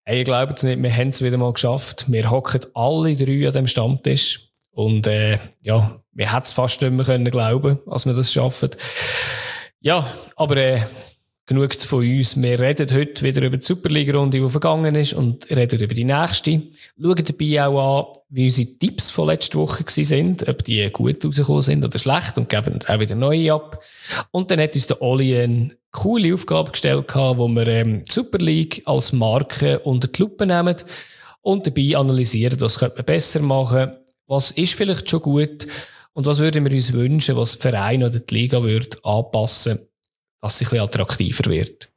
Hey, ihr glaubt es nicht, wir haben es wieder mal geschafft. Wir hocken alle 3 an dem Stammtisch. Und wir hätten es fast nicht mehr können glauben, als wir das schaffen. Ja, aber genug von uns. Wir reden heute wieder über die Superliga-Runde, die vergangen ist, und reden über die nächste. Schauen dabei auch an, wie unsere Tipps von letzter Woche sind, ob die gut rausgekommen sind oder schlecht, und geben auch wieder neue ab. Und dann hat uns der Oli eine coole Aufgabe gestellt, wo wir die Super League als Marke unter die Lupe nehmen und dabei analysieren, was könnte man besser machen, was ist vielleicht schon gut und was würden wir uns wünschen, was der Verein oder die Liga würde anpassen, dass sie ein bisschen attraktiver wird.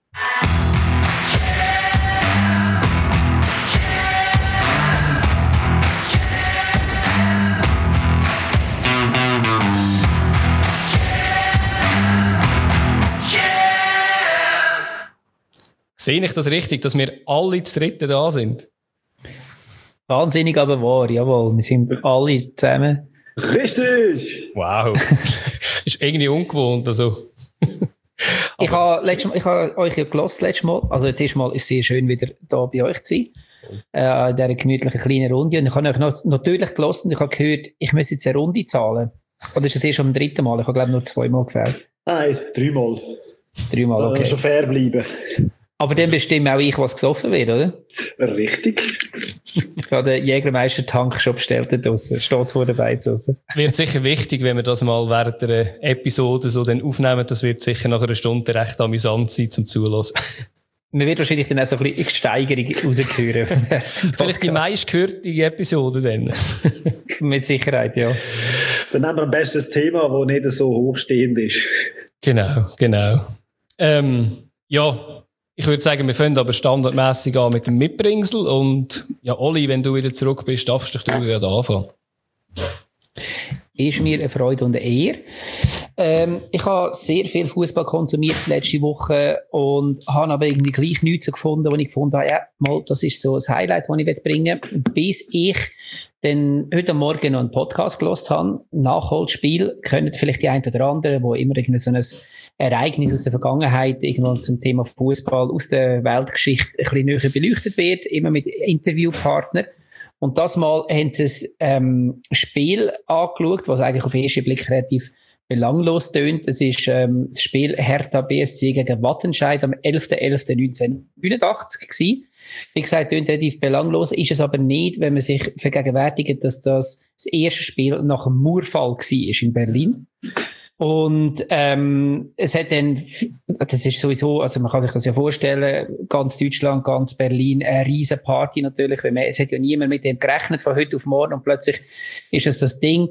Sehe ich das richtig, dass wir alle zu dritten da sind? Wahnsinnig, aber wahr, jawohl. Wir sind alle zusammen. Richtig! Wow. Ist irgendwie ungewohnt, also. Ich habe euch ja gehört letztes Mal. Also jetzt erstmal ist es sehr schön, wieder da bei euch zu sein. In dieser gemütlichen kleinen Runde. Und ich habe euch natürlich gehört und ich habe gehört, ich muss jetzt eine Runde zahlen. Oder ist das erst am 3. Mal? Ich habe, glaube ich, nur 2 Mal gefällt. Nein, 3 Mal. 3 Mal, okay. Schon fair bleiben. Aber dann bestimmt auch ich, was gesoffen wird, oder? Richtig. Ich habe den Jägermeister-Tank schon bestellt draussen. Steht vor der Beiz draussen. Wird sicher wichtig, wenn wir das mal während der Episode so dann aufnehmen. Das wird sicher nach einer Stunde recht amüsant sein zum Zuhören. Man wird wahrscheinlich dann auch so ein bisschen in Steigerung rausgehören. Vielleicht die meistgehörte Episode dann. Mit Sicherheit, ja. Dann nehmen wir am besten das Thema, das nicht so hochstehend ist. Genau. Ich würde sagen, wir fangen aber standardmäßig an mit dem Mitbringsel. Und ja, Oli, wenn du wieder zurück bist, darfst du wieder anfangen. Ist mir eine Freude und eine Ehre. Ich habe sehr viel Fußball konsumiert letzte Woche und habe aber irgendwie gleich nichts so gefunden, wo ich gefunden habe, ja, mal, das ist so ein Highlight, das ich bringen will, bis ich dann heute Morgen noch einen Podcast gehört habe. Nachholspiel, können vielleicht die einen oder anderen, wo immer irgendwie so ein Ereignis aus der Vergangenheit irgendwo zum Thema Fußball aus der Weltgeschichte ein bisschen näher beleuchtet wird, immer mit Interviewpartnern. Und das Mal haben sie ein Spiel angeschaut, was eigentlich auf den ersten Blick relativ belanglos tönt. Das ist das Spiel Hertha BSC gegen Wattenscheid am 11.11.1989 gewesen. Wie gesagt, tönt relativ belanglos, ist es aber nicht, wenn man sich vergegenwärtigt, dass das erste Spiel nach dem Mauerfall war in Berlin. Und es hat dann, das ist sowieso, also man kann sich das ja vorstellen, ganz Deutschland, ganz Berlin, eine riesen Party natürlich, weil es hat ja niemand mit dem gerechnet von heute auf morgen und plötzlich ist das Ding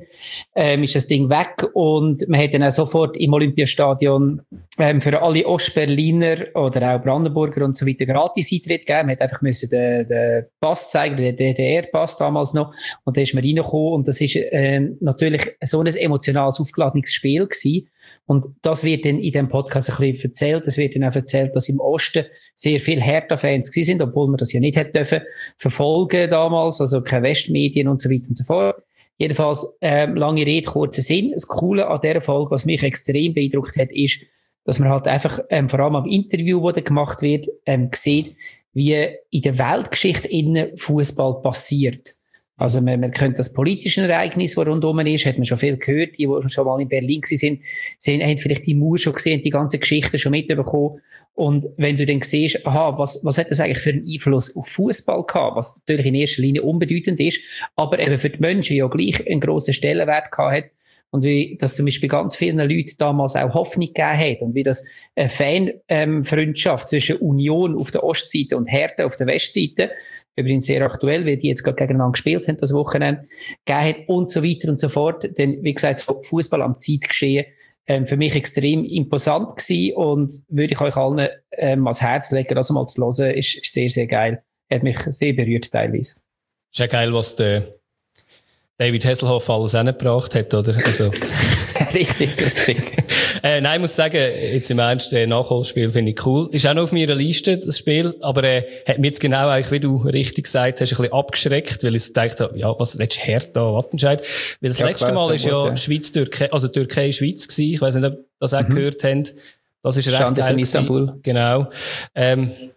weg und man hat dann auch sofort im Olympiastadion für alle Ostberliner oder auch Brandenburger und so weiter Gratis-Eintritt gegeben. Man hat einfach müssen den Pass zeigen, den DDR-Pass damals noch, und da ist man reingekommen und das ist natürlich so ein emotionales, aufgeladenes Spiel gewesen. Und das wird dann in diesem Podcast ein bisschen erzählt. Es wird dann auch erzählt, dass im Osten sehr viele Hertha-Fans gewesen sind, obwohl man das ja nicht hätte dürfen verfolgen damals, also keine Westmedien und so weiter und so fort. Jedenfalls, lange Rede, kurzer Sinn. Das Coole an dieser Folge, was mich extrem beeindruckt hat, ist, dass man halt einfach, vor allem am Interview, das da gemacht wird, sieht, wie in der Weltgeschichte innen Fußball passiert. Also man könnte das politische Ereignis, das rundum ist, hat man schon viel gehört, die schon mal in Berlin waren, haben vielleicht die Mauer schon gesehen, die ganze Geschichte schon mitbekommen. Und wenn du dann siehst, was hat das eigentlich für einen Einfluss auf Fußball gehabt, was natürlich in erster Linie unbedeutend ist, aber eben für die Menschen ja gleich einen grossen Stellenwert gehabt hat. Und wie das zum Beispiel ganz vielen Leuten damals auch Hoffnung gegeben hat und wie das eine Fanfreundschaft zwischen Union auf der Ostseite und Hertha auf der Westseite, übrigens sehr aktuell, weil die jetzt gerade gegeneinander gespielt haben, das Wochenende, gegeben hat und so weiter und so fort. Denn, wie gesagt, so Fußball am Zeitgeschehen, für mich extrem imposant gewesen und würde ich euch allen ans Herz legen, das mal zu hören, ist sehr, sehr geil. Hat mich sehr berührt teilweise. Ist ja geil, was der David Hasselhoff alles hingebracht hat, oder? Also. Richtig. Nein, ich muss sagen, jetzt im Ernst, Nachholspiel finde ich cool. Ist auch noch auf meiner Liste, das Spiel, aber hat mich jetzt genau eigentlich, wie du richtig gesagt hast, ein bisschen abgeschreckt, weil ich so gedacht habe, ja, was willst du Hertha, Wattenscheid? Weil das letzte Mal ist ja Schweiz-Türkei, also Türkei-Schweiz gewesen. Ich weiss nicht, ob das auch gehört habt. Das ist recht Schande geil von Istanbul. Genau.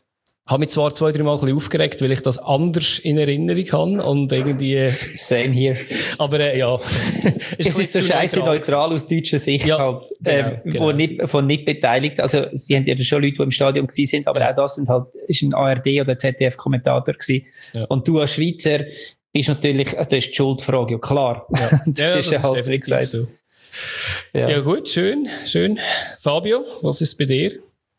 habe mich zwar 2-3 Mal ein bisschen aufgeregt, weil ich das anders in Erinnerung habe und irgendwie... Same hier. Aber ja. Es ist so scheiße neutral aus deutscher Sicht ja, halt, genau. Von nicht beteiligt. Also, sie haben ja schon Leute, die im Stadion gewesen sind, aber auch das ist ein ARD oder ZDF-Kommentator gewesen. Ja. Und du als Schweizer bist natürlich, das ist die Schuldfrage, ja klar. Ja. Das ist ja halt, wie gesagt. So. Ja, gut, schön. Fabio, was ist bei dir?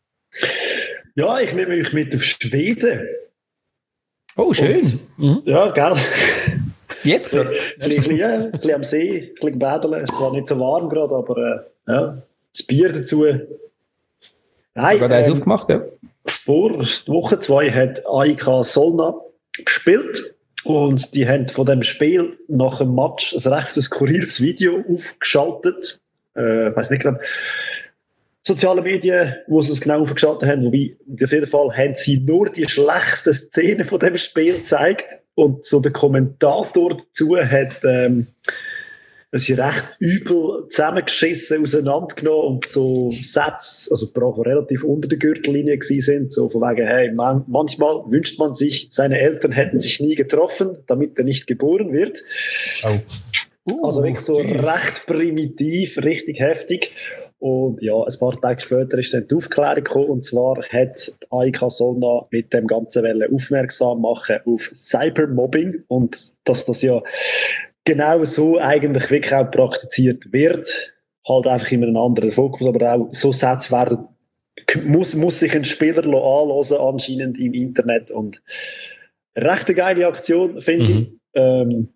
Ja, ich nehme euch mit auf Schweden. Oh, schön. Ja, gerne. Jetzt gerade? Ein bisschen am See, ein bisschen baden. Es war nicht so warm gerade, aber das Bier dazu. Nein, gerade eins aufgemacht, ja. Vor Woche 2 hat AIK Solna gespielt und die haben von dem Spiel nach dem Match ein recht skurriles Video aufgeschaltet. Weiß nicht genau. Soziale Medien, wo sie es genau aufgeschaltet haben, wobei, auf jeden Fall haben sie nur die schlechten Szenen von dem Spiel gezeigt und so der Kommentator dazu hat sie recht übel zusammengeschissen, auseinandergenommen und so Sätze, also relativ unter der Gürtellinie gewesen sind, so von wegen, hey, manchmal wünscht man sich, seine Eltern hätten sich nie getroffen, damit er nicht geboren wird. Oh. Also wirklich so recht primitiv, richtig heftig. Und ja, ein paar Tage später ist dann die Aufklärung gekommen, und zwar hat die AIK Solna mit dem Ganzen aufmerksam machen auf Cybermobbing und dass das ja genau so eigentlich wirklich auch praktiziert wird. Halt einfach immer einen anderen Fokus, aber auch so Sätze werden, muss sich ein Spieler anhören anscheinend im Internet, und recht eine geile Aktion, finde ich.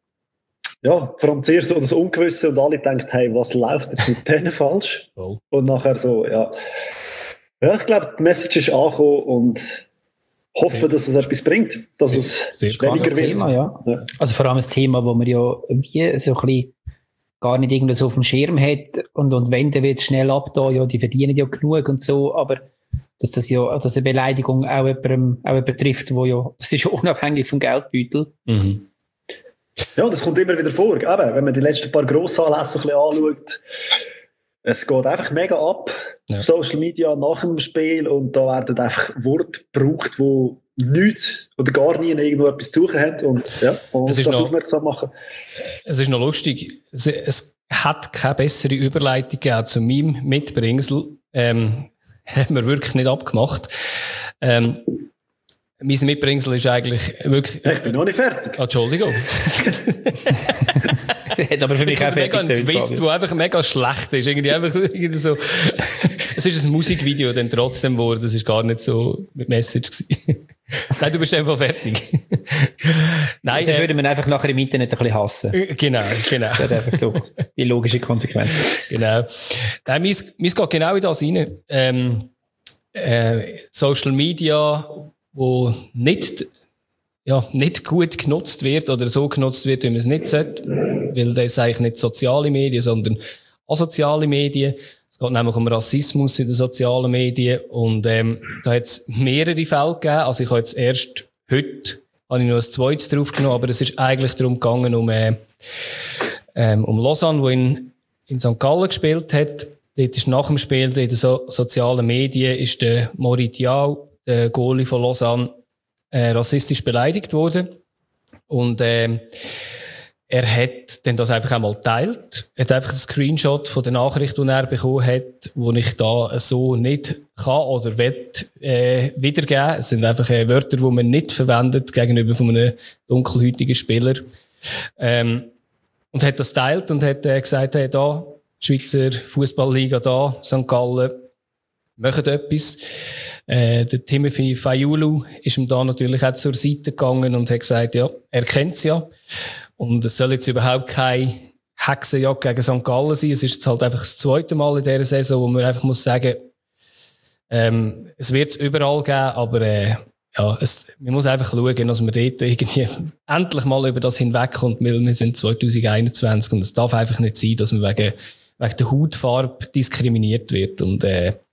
Ja, vor allem zuerst so das Ungewisse und alle denken, hey, was läuft jetzt mit denen falsch? Oh. Und nachher so, ja. Ja, ich glaube, die Message ist angekommen und hoffe, dass es etwas bringt, dass es weniger wird. Thema, ja. Also vor allem ein Thema, wo man ja wie so ein bisschen gar nicht irgendwas auf dem Schirm hat und wenn, dann wird es schnell abda, ja, die verdienen ja genug und so, aber dass das ja, dass eine Beleidigung auch jemanden trifft, wo ja, das ist ja unabhängig vom Geldbeutel. Mhm. Ja, das kommt immer wieder vor. Eben, wenn man die letzten paar Grossanlässe ein bisschen anschaut, es geht einfach mega ab auf Social Media nach dem Spiel, und da werden einfach Worte gebraucht, die nichts oder gar nie irgendwo etwas zu suchen haben, und das aufmerksam machen. Es ist noch lustig. Es hat keine bessere Überleitung gegeben zu meinem Mitbringsel. Haben wir wirklich nicht abgemacht. Mein Mitbringsel ist eigentlich wirklich... Ich bin noch nicht fertig. Entschuldigung. Hat aber für mich auch fertig. Ein Twist, der einfach mega schlecht ist. Irgendwie so. Es ist ein Musikvideo dann trotzdem geworden. Das ist gar nicht so mit Message gewesen. Nein, du bist einfach fertig. Nein, also würde man einfach nachher im Internet ein bisschen hassen. Genau. Das ist einfach so die logische Konsequenz. Genau. Nein, mir geht genau in das rein. Social Media, wo nicht gut genutzt wird oder so genutzt wird, wie man es nicht sollte, weil das eigentlich nicht soziale Medien, sondern asoziale Medien. Es geht nämlich um Rassismus in den sozialen Medien, und da hat es mehrere Fälle gegeben. Also ich habe jetzt erst heute habe ich noch ein zweites draufgenommen, aber es ist eigentlich darum gegangen, um Lausanne, wo in St. Gallen gespielt hat. Dort ist nach dem Spiel in den sozialen Medien ist der Morit Diaw, der Goalie von Lausanne, rassistisch beleidigt worden. Und er hat dann das einfach einmal geteilt. Er hat einfach einen Screenshot von der Nachricht, die er bekommen hat, wo ich da so nicht kann oder will wiedergeben. Es sind einfach Wörter, die man nicht verwendet gegenüber von einem dunkelhäutigen Spieler. Und hat das geteilt und hat gesagt, hey, da, die Schweizer Fußballliga da, St. Gallen, machen etwas. Der Timothy Fayulu ist ihm da natürlich auch zur Seite gegangen und hat gesagt, ja, er kennt es ja. Und es soll jetzt überhaupt keine Hexenjagd gegen St. Gallen sein. Es ist jetzt halt einfach das zweite Mal in dieser Saison, wo man einfach muss sagen, es wird es überall geben, aber man muss einfach schauen, dass man dort irgendwie endlich mal über das hinwegkommt, weil wir sind 2021 und es darf einfach nicht sein, dass man wegen der Hautfarbe diskriminiert wird. Und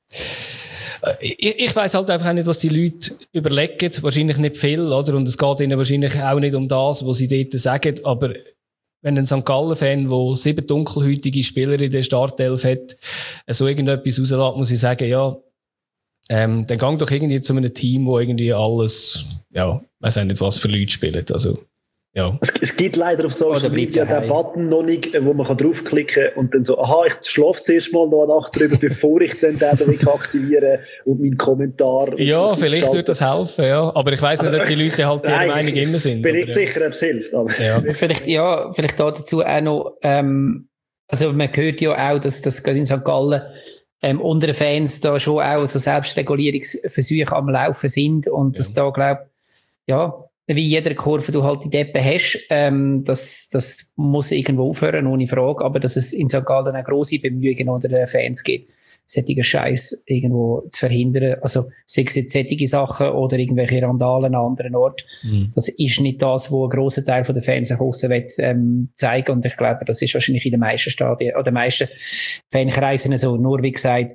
ich weiss halt einfach nicht, was die Leute überlegen. Wahrscheinlich nicht viel, oder? Und es geht ihnen wahrscheinlich auch nicht um das, was sie dort sagen. Aber wenn ein St. Gallen-Fan, der 7 dunkelhäutige Spieler in der Startelf hat, so irgendetwas rauslässt, muss ich sagen, ja, dann gang doch irgendwie zu einem Team, wo irgendwie alles, ja, weiss auch nicht, was für Leute spielen. Also, ja. Es gibt leider auf Social Media den Button noch nicht, wo man draufklicken kann und dann so, aha, ich schlafe zuerst mal noch eine Nacht drüber, bevor ich dann den aktivieren und meinen Kommentar. Ja, vielleicht würde das helfen, ja. Aber ich weiss nicht, ob die Leute halt ihrer Meinung immer sind. Bin nicht sicher, ob es hilft. Aber. Ja. Vielleicht dazu auch noch, also man hört ja auch, dass gerade in St. Gallen unter den Fans da schon auch so Selbstregulierungsversuche am Laufen sind und dass da, glaube ja, wie jeder Kurve du halt die Deppen hast, das muss irgendwo aufhören, ohne Frage, aber dass es in St. Gallen auch grosse Bemühungen unter den Fans gibt, solche Scheiß irgendwo zu verhindern, also sei es jetzt solche Sachen oder irgendwelche Randalen an anderen Orten, das ist nicht das, wo ein grosser Teil der Fans nach aussen zeigen und ich glaube, das ist wahrscheinlich in den meisten Stadien oder den meisten Fankreisen so, nur wie gesagt,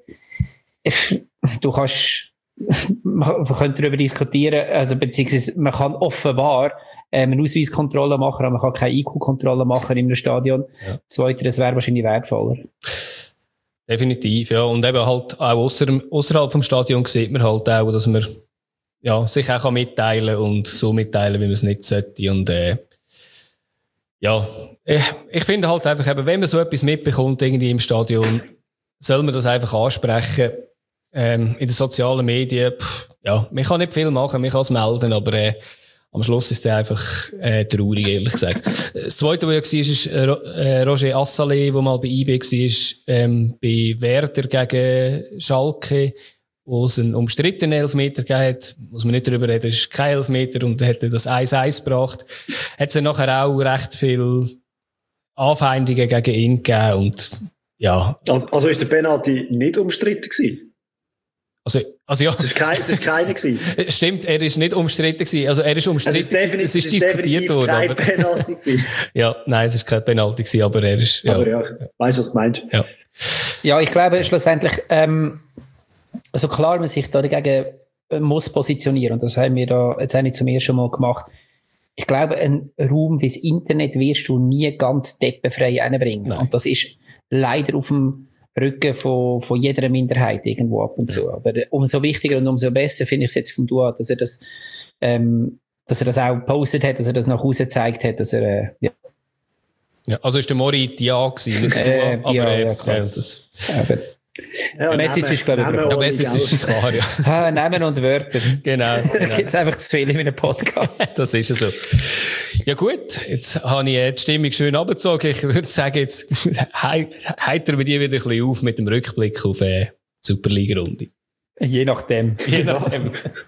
man könnte darüber diskutieren, also beziehungsweise man kann offenbar eine Ausweiskontrolle machen, aber man kann keine IQ-Kontrolle machen in einem Stadion. Ja. Zweiteres wäre wahrscheinlich wertvoller. Definitiv, ja. Und eben halt auch ausserhalb vom Stadion sieht man halt auch, dass man ja, sich auch mitteilen kann und so mitteilen, wie man es nicht sollte. Und ja, ich finde halt einfach, eben, wenn man so etwas mitbekommt irgendwie im Stadion, soll man das einfach ansprechen. In den sozialen Medien, ja, man kann nicht viel machen, man kann es melden, aber am Schluss ist der einfach traurig, ehrlich gesagt. Das Zweite, was ja war, ist Roger Assalé, der mal bei IB war, bei Werder gegen Schalke, wo es einen umstrittenen Elfmeter gegeben hat, muss man nicht darüber reden, es ist kein Elfmeter und hätte das 1-1 gebracht. Hat es dann nachher auch recht viel Anfeindungen gegen ihn gegeben und ja. Also ist der Penalty nicht umstritten gewesen? Also ja. Das ist keiner gewesen. Stimmt, er ist nicht umstritten gewesen. Also er ist umstritten, es ist diskutiert worden. Kein Penalty gewesen. Ja, nein, es ist kein Penalty gewesen, aber er ist, ja. Aber ja, ich weiss, was du meinst. Ja, ich glaube schlussendlich, also klar, man sich da dagegen muss positionieren und das haben wir da jetzt auch nicht zum ersten Mal gemacht. Ich glaube, einen Raum wie das Internet wirst du nie ganz deppenfrei reinbringen. Nein. Und das ist leider auf dem Rücken von jeder Minderheit irgendwo ab und zu. Aber umso wichtiger und umso besser finde ich es jetzt vom Duat, dass er das auch gepostet hat, dass er das nach Hause gezeigt hat, dass er, ja. Ja, also ist der Mori Dia gewesen, nicht der Duat, aber ja, klar. das. Aber die Message ist, glaube ich, die Message ist klar, ja. Namen und Wörter. Genau. Da gibt es einfach zu viel in einem Podcast. Das ist so. Ja gut, jetzt habe ich die Stimmung schön abgezogen. Ich würde sagen, jetzt heitern wir die wieder ein bisschen auf mit dem Rückblick auf die Superliga-Runde. Je nachdem. Je nachdem.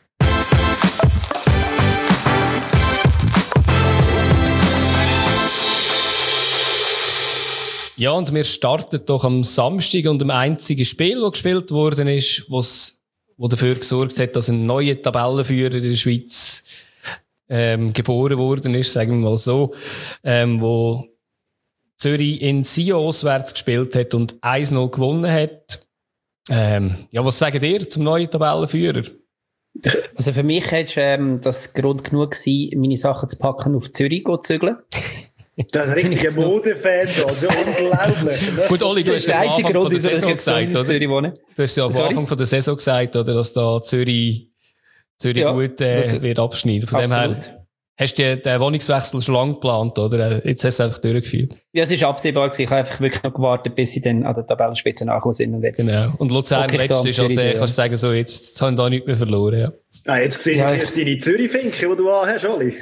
Ja, und wir starten doch am Samstag und dem einzigen Spiel, das gespielt worden ist, wo dafür gesorgt hat, dass ein neuer Tabellenführer in der Schweiz geboren worden ist, sagen wir mal so, wo Zürich in Sion auswärts gespielt hat und 1-0 gewonnen hat. Ja, was sagt ihr zum neuen Tabellenführer? Also für mich ist das Grund genug gewesen, meine Sachen zu packen, auf Zürich zu zügeln. Das ist ein richtiger Modefan, also unglaublich. Gut, Oli, du hast ja am Anfang von der Saison gesagt, oder? Du hast ja am Anfang von der Saison gesagt, oder, dass da Zürich ja, gut wird abschneiden. Von absolut. Dem her hast du den Wohnungswechsel schon lange geplant, oder? Jetzt hast du es einfach durchgeführt. Ja, es ist absehbar gewesen. Ich habe einfach wirklich noch gewartet, bis sie dann an der Tabellenspitze angekommen sind. Und jetzt genau. Und Luzern letztes ist also, kannst du sagen, so, jetzt haben da nichts mehr verloren, ja. Ah, jetzt sehe ich erst deine Zürich-Finke, die du anhast, Oli.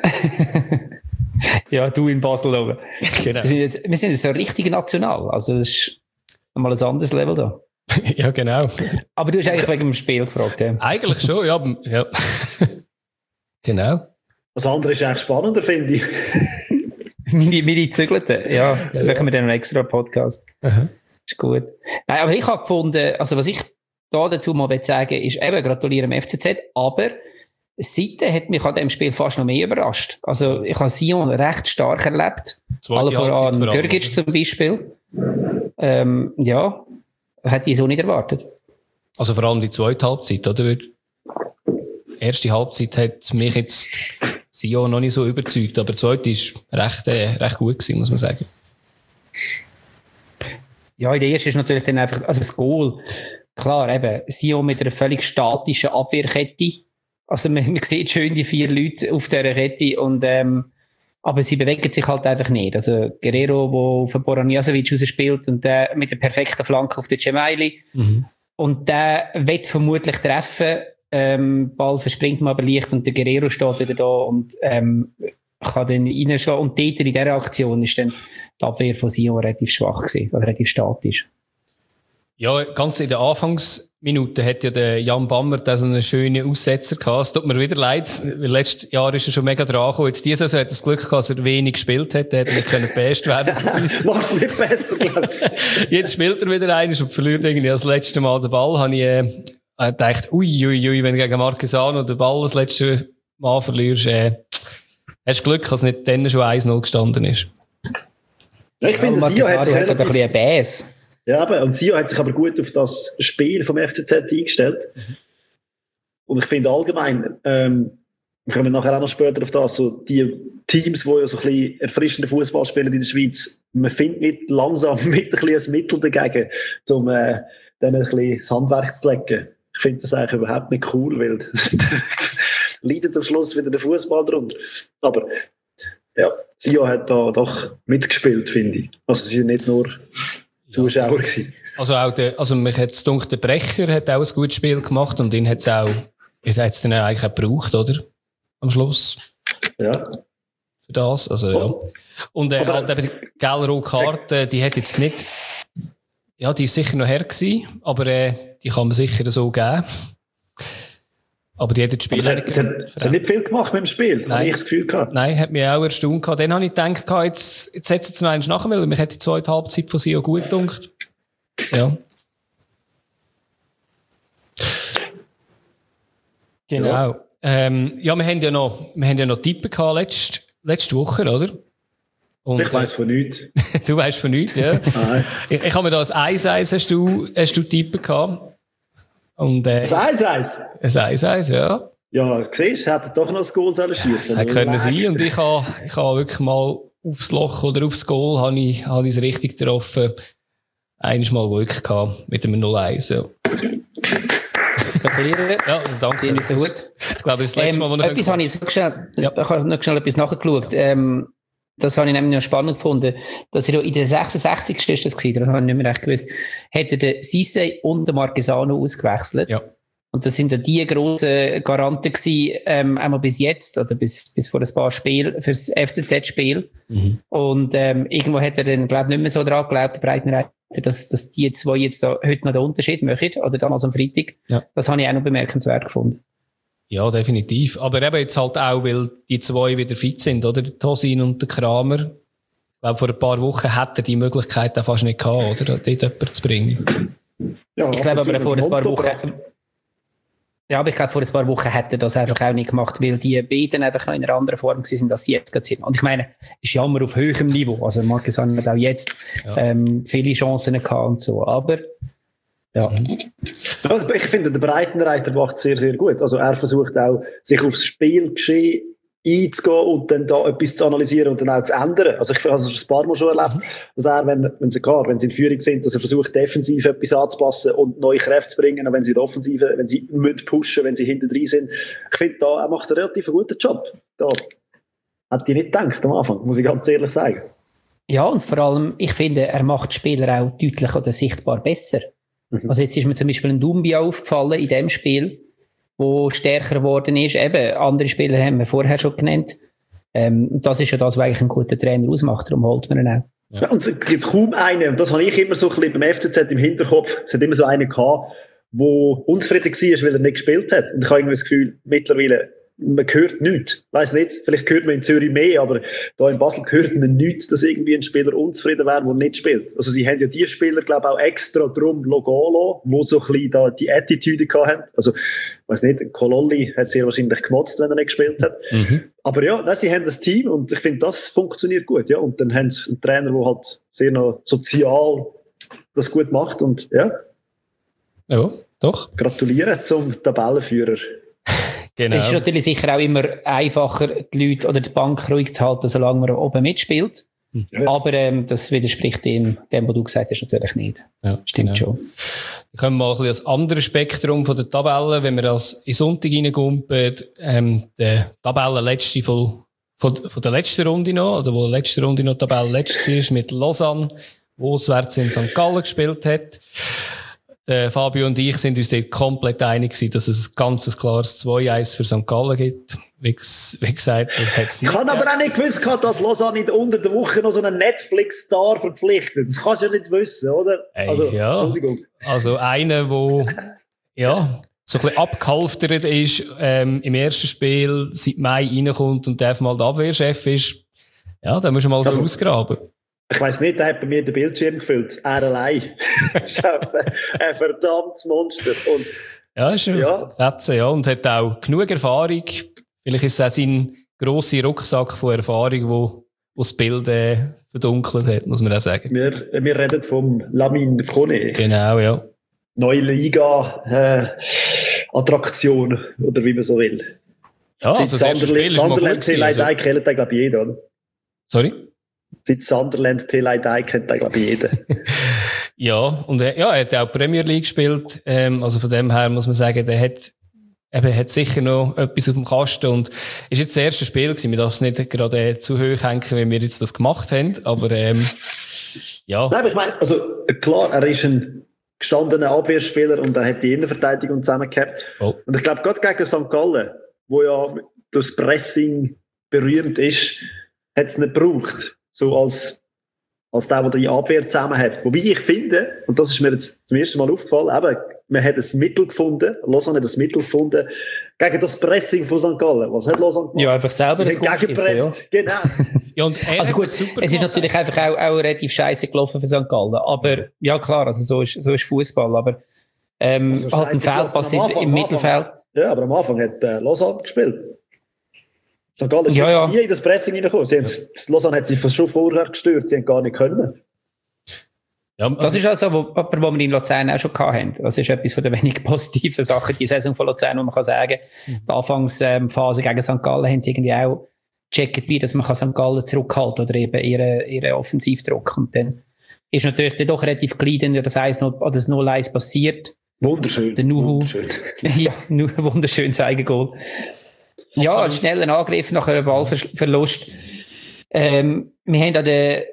Ja, du in Basel oben. Genau. Wir sind jetzt so richtig national. Also, das ist einmal ein anderes Level da. Ja, genau. Aber du hast eigentlich wegen dem Spiel gefragt, ja? Eigentlich schon, ja. Genau. Das andere ist eigentlich spannender, finde ich. meine Zügelten, ja. Machen wir dann einen extra Podcast. Aha. Ist gut. Nein, aber ich habe gefunden, also was ich da dazu mal sagen will, ist eben, gratulieren dem FCZ, aber Seite hat mich an diesem Spiel fast noch mehr überrascht. Also ich habe Sion recht stark erlebt. Alle voran Görgic zum Beispiel. Ja, hätte ich so nicht erwartet. Also vor allem die zweite Halbzeit, oder? Die erste Halbzeit hat mich jetzt Sion noch nicht so überzeugt, aber die zweite war recht gut gewesen, muss man sagen. Ja, in der ersten ist natürlich dann einfach, also das Goal klar, eben, Sion mit einer völlig statischen Abwehrkette. Also man sieht schön die 4 Leute auf dieser Kette und aber sie bewegen sich halt einfach nicht. Also Guerrero, der auf den Boranjasovic rausspielt und der mit der perfekten Flanke auf den Cemaili. Und der wird vermutlich treffen. Ball verspringt ihm aber leicht und der Guerrero steht wieder da und kann dann reinschlagen. Und dort in dieser Aktion ist dann die Abwehr von Sion relativ schwach gewesen, oder relativ statisch. Ja, ganz in der Anfangsminute hat ja der Jan Bammer da so einen schönen Aussetzer gehabt. Es tut mir wieder leid, weil letztes Jahr ist er schon mega dran gekommen. Jetzt diese Saison hat er das Glück gehabt, dass er wenig gespielt hat. Er hätte nicht best werden von uns. Mach's nicht besser, glaube ich. Jetzt spielt er wieder einen und verliert irgendwie das letzte Mal den Ball. Habe ich gedacht, ui, wenn du gegen Marquesano den Ball das letzte Mal verlierst, hast du Glück, dass nicht dann schon 1-0 gestanden ist. Ja, ich finde, Sio hat sich ein bisschen ein Bass. Ja, aber, und Sio hat sich aber gut auf das Spiel vom FCZ eingestellt. Und ich finde allgemein, wir kommen nachher auch noch später auf das, so die Teams, die ja so ein bisschen erfrischenden Fußball spielen in der Schweiz, man findet nicht langsam mit ein bisschen ein Mittel dagegen, um denen ein bisschen das Handwerk zu legen. Ich finde das eigentlich überhaupt nicht cool, weil leidet am Schluss wieder der Fußball drunter. Aber ja, Sio hat da doch mitgespielt, finde ich. Also sie sind nicht nur Zuschauer gewesen. Also auch mich hat es gedacht, der Brecher hat auch ein gutes Spiel gemacht und ihn hat es auch, hat's dann eigentlich auch gebraucht, oder? Am Schluss. Ja. Für das, also ja. Und halt eben die gelb-rote Karte, die hat jetzt nicht, ja, die ist sicher noch her gewesen, aber die kann man sicher so geben. Aber die hat das Spiel es hat nicht viel gemacht mit dem Spiel, habe ich das Gefühl gehabt. Nein, hat mich auch erstaunt gehabt. Dann habe ich gedacht, jetzt setzt es noch eins nachher, weil mich hat die zweite Halbzeit von Sio gut gedacht. Ja. Genau. Ja, wir haben ja noch Tippen gehabt letzte Woche, oder? Und, ich weiss von nichts. Du weißt von nichts, ja. Ich habe mir da ein 1-1 hast du Tippen gehabt. Und, ein 1-1? Ein 1-1, ja. Ja, siehst du, es hätte doch noch das Goal schiessen. Das hätte können sein. Und ich habe wirklich mal aufs Loch oder aufs Goal habe ich es richtig getroffen. Einmal mal Glück gehabt mit einem 0-1. Ja. Gratuliere. Ja, danke. Nicht so gut. Ich glaube, das letzte Mal, wo etwas habe ich so schnell, ich habe noch schnell etwas nachgeschaut. Das habe ich nämlich noch spannend gefunden, dass er in der 66. ist das gewesen, da habe ich nicht mehr recht gewusst, hätte der Cissé und der Marquesano ausgewechselt. Ja. Und das sind ja die grossen Garanten gewesen, einmal bis jetzt, oder bis vor ein paar Spielen, fürs FCZ-Spiel. Und irgendwo hat er dann, glaube ich, nicht mehr so dran geglaubt, der Breitenreiter, dass die zwei jetzt da heute noch den Unterschied machen, oder damals am Freitag. Ja. Das habe ich auch noch bemerkenswert gefunden. Ja, definitiv. Aber eben jetzt halt auch, weil die zwei wieder fit sind, oder? Der Tosin und der Kramer. Ich glaube, vor ein paar Wochen hätte er die Möglichkeit auch fast nicht gehabt, oder? Dort jemanden zu bringen. Ja, ich glaube aber vor ein paar Wochen... Ja, aber ich glaube, vor ein paar Wochen hätte er das einfach auch nicht gemacht, weil die beiden einfach noch in einer anderen Form sind, als sie jetzt gerade sind. Und ich meine, es ist Jammer auf höherem Niveau. Also Marcus hat auch jetzt viele Chancen gehabt und so. Aber ja. Also ich finde, der Breitenreiter macht es sehr, sehr gut. Also er versucht auch, sich aufs Spielgeschehen einzugehen und dann da etwas zu analysieren und dann auch zu ändern. Also ich habe es ein paar Mal schon erlebt, dass er, wenn sie in Führung sind, dass er versucht, defensiv etwas anzupassen und neue Kräfte zu bringen, auch wenn sie in der Offensive, wenn sie pushen, wenn sie hinten drin sind. Ich finde, er macht einen relativ guten Job. Da hätte ich nicht gedacht am Anfang, muss ich ganz ehrlich sagen. Ja, und vor allem, ich finde, er macht die Spieler auch deutlich oder sichtbar besser. Also jetzt ist mir zum Beispiel ein Doumbia aufgefallen in dem Spiel, wo stärker geworden ist. Eben, andere Spieler haben wir vorher schon genannt. Und das ist ja das, was eigentlich ein guter Trainer ausmacht. Darum holt man ihn auch. Ja, und es gibt kaum einen, und das habe ich immer so ein bisschen beim FCZ im Hinterkopf, es hat immer so einen gehabt, der unzufrieden war, weil er nicht gespielt hat. Und ich habe irgendwie das Gefühl, mittlerweile, man hört nichts. Weiss nicht, vielleicht hört man in Zürich mehr, aber da in Basel hört man nichts, dass irgendwie ein Spieler unzufrieden wäre, der nicht spielt. Also sie haben ja die Spieler, glaube ich, auch extra drum gehen lassen, die so ein bisschen da die Attitüde hatten. Also, ich weiss nicht, Kololli hat sehr wahrscheinlich gemotzt, wenn er nicht gespielt hat. Aber ja, nein, sie haben das Team und ich finde, das funktioniert gut. Ja. Und dann haben sie einen Trainer, der halt sehr noch sozial das gut macht und ja. Ja, doch. Gratulieren zum Tabellenführer. Genau. Es ist natürlich sicher auch immer einfacher, die Leute oder die Bank ruhig zu halten, solange man oben mitspielt. Aber das widerspricht dem, was du gesagt hast, natürlich nicht. Ja, stimmt schon. Dann kommen wir mal ein bisschen ans andere Spektrum von der Tabelle. Wenn wir in Sonntag reingumpen, der Tabellenletzte von der letzten Runde noch, oder wo die letzte Runde noch die Tabelle letzte war, mit Lausanne, wo auswärts in St. Gallen gespielt hat. Fabio und ich sind uns dort komplett einig gewesen, dass es ein ganz klares 2-1 für St. Gallen gibt. Wie gesagt, das hat es nicht. Ich habe aber auch nicht gewusst, dass Lausanne unter der Woche noch so einen Netflix-Star verpflichtet. Das kannst du ja nicht wissen, oder? Ja. Entschuldigung. Also einer, der ja, so ein bisschen abgehalftert ist, im ersten Spiel seit Mai reinkommt und darf mal der Abwehrchef ist, ja, da musst du mal so ausgraben. Ich weiss nicht, der hat bei mir den Bildschirm gefüllt. Er allein. Das ist ein verdammtes Monster. Und, ja, ist ein Fetze, ja. Und hat auch genug Erfahrung. Vielleicht ist es auch sein grosser Rucksack von Erfahrung, wo das Bild verdunkelt hat, muss man auch sagen. Wir reden vom Lamine Kone. Genau, ja. Neue Liga-Attraktion, oder wie man so will. Ja, also das erste Spiel ist mal gut gewesen. Sunderland kennt den, glaube ich, jeder, oder? Sorry? Seit Sunderland Telei kennt den, glaube ich, jeder. Ja, und er hat auch Premier League gespielt. Also von dem her muss man sagen, der hat sicher noch etwas auf dem Kasten und ist jetzt das erste Spiel gewesen. Wir dürfen es nicht gerade zu hoch hängen, wie wir jetzt das gemacht haben, aber ja. Nein, aber ich meine, also klar, er ist ein gestandener Abwehrspieler und er hat die Innenverteidigung zusammengehabt. Oh. Und ich glaube, gerade gegen St. Gallen, wo ja durchs Pressing berühmt ist, hat es nicht gebraucht. So als der die Abwehr zusammen hat. Wobei ich finde, und das ist mir jetzt zum ersten Mal aufgefallen, eben, man hat ein Mittel gefunden, Lausanne hat ein Mittel gefunden, gegen das Pressing von St. Gallen. Was hat Lausanne gemacht? Ja, einfach selber das gegenpresst, ja. Genau. Ja, und also gut, super es ist natürlich einfach auch relativ scheiße gelaufen für St. Gallen, aber ja klar, also so ist Fußball, aber also halt ein Feld passiert im Mittelfeld. Ja, aber am Anfang hat Lausanne gespielt. St. Gallen ist nie in das Pressing reingekommen. Lausanne hat sich schon vorher gestört, sie haben gar nicht können. Ja, das ist also, was wir in Luzern auch schon hatten. Das ist etwas von den wenigen positiven Sachen, die Saison von Luzern, wo man kann sagen, die Anfangsphase gegen St. Gallen haben sie irgendwie auch gecheckt, wie dass man St. Gallen zurückhalten oder eben ihren Offensivdruck. Und dann ist natürlich dann doch relativ gliedend, das 1 oder das 0-1 passiert. Wunderschön. Der Nuhu. Wunderschön. Ja, wunderschönes Eigengoal. Ja, ein schneller Angriff nach einem Ballverlust. Wir haben an der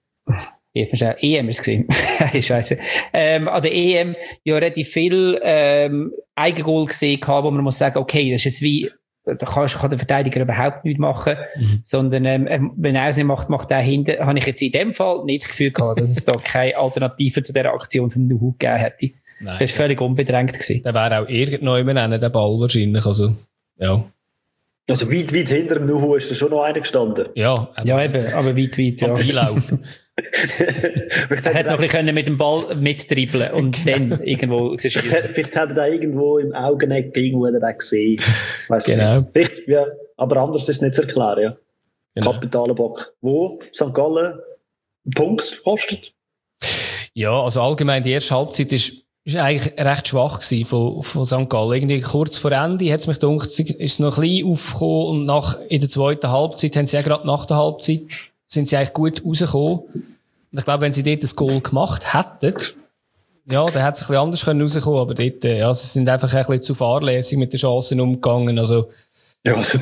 EM ist es gesehen. Scheiße. An der EM ja relativ viel Eigengoal gesehen, wo man muss sagen, okay, das ist jetzt wie, da kann der Verteidiger überhaupt nichts machen, sondern wenn er es nicht macht, macht er hinten. Habe ich jetzt in dem Fall nicht das Gefühl gehabt, dass es da keine Alternative zu dieser Aktion von Nuhu gegeben hätte. Nein, der war völlig unbedrängt gewesen. Der wäre auch irgendjemand der Ball wahrscheinlich, also, ja. Also weit hinter dem Nuhu ist da schon noch einer gestanden. Ja, eben, aber weit, ja. Einlaufen. Er hätte noch ein bisschen mit dem Ball mittribbeln und dann irgendwo rausschießen. Vielleicht hat er da irgendwo im Augeneck irgendwo den gesehen. Weiss genau. Richtig, ja. Aber anders ist es nicht zu erklären, ja. Genau. Kapitaler Bock. Wo St. Gallen einen Punkt kostet? Ja, also allgemein die erste Halbzeit ist eigentlich recht schwach gewesen von St. Gallen. Irgendwie kurz vor Ende hat es mich gedacht, ist noch ein bisschen aufgekommen und in der zweiten Halbzeit haben sie ja gerade nach der Halbzeit sind sie eigentlich gut rausgekommen. Und ich glaube, wenn sie dort das Goal gemacht hätten, ja, dann hätte es ein bisschen anders rauskommen, aber dort, ja, sie sind einfach ein bisschen zu fahrlässig mit den Chancen umgegangen, also. Ja, also,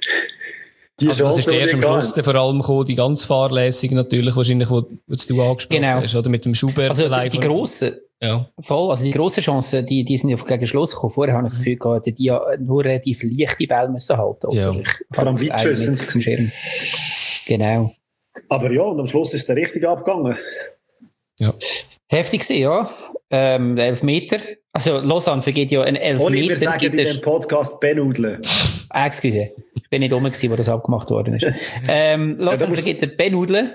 das ist erst am Schluss vor allem gekommen, die ganz fahrlässig natürlich, wahrscheinlich, wo du angesprochen hast, oder mit dem Schubert. Also, die grossen. Ja. Voll, also die grossen Chancen, die sind ja gegen Schluss gekommen. Vorher habe ich das Gefühl gehabt, die ja nur relativ leichte Bälle müssen halten. Also ja. Vor allem Weitschüssen. Genau. Aber ja, und am Schluss ist der richtig abgegangen. Ja. Heftig gewesen, ja. 11 Meter. Also Lausanne vergeht ja einen 11 Meter. Oliver sagt in dem Podcast Benudeln. Excuse. Ich bin nicht rum gewesen, wo das abgemacht worden ist. Lausanne vergeht der Benudeln.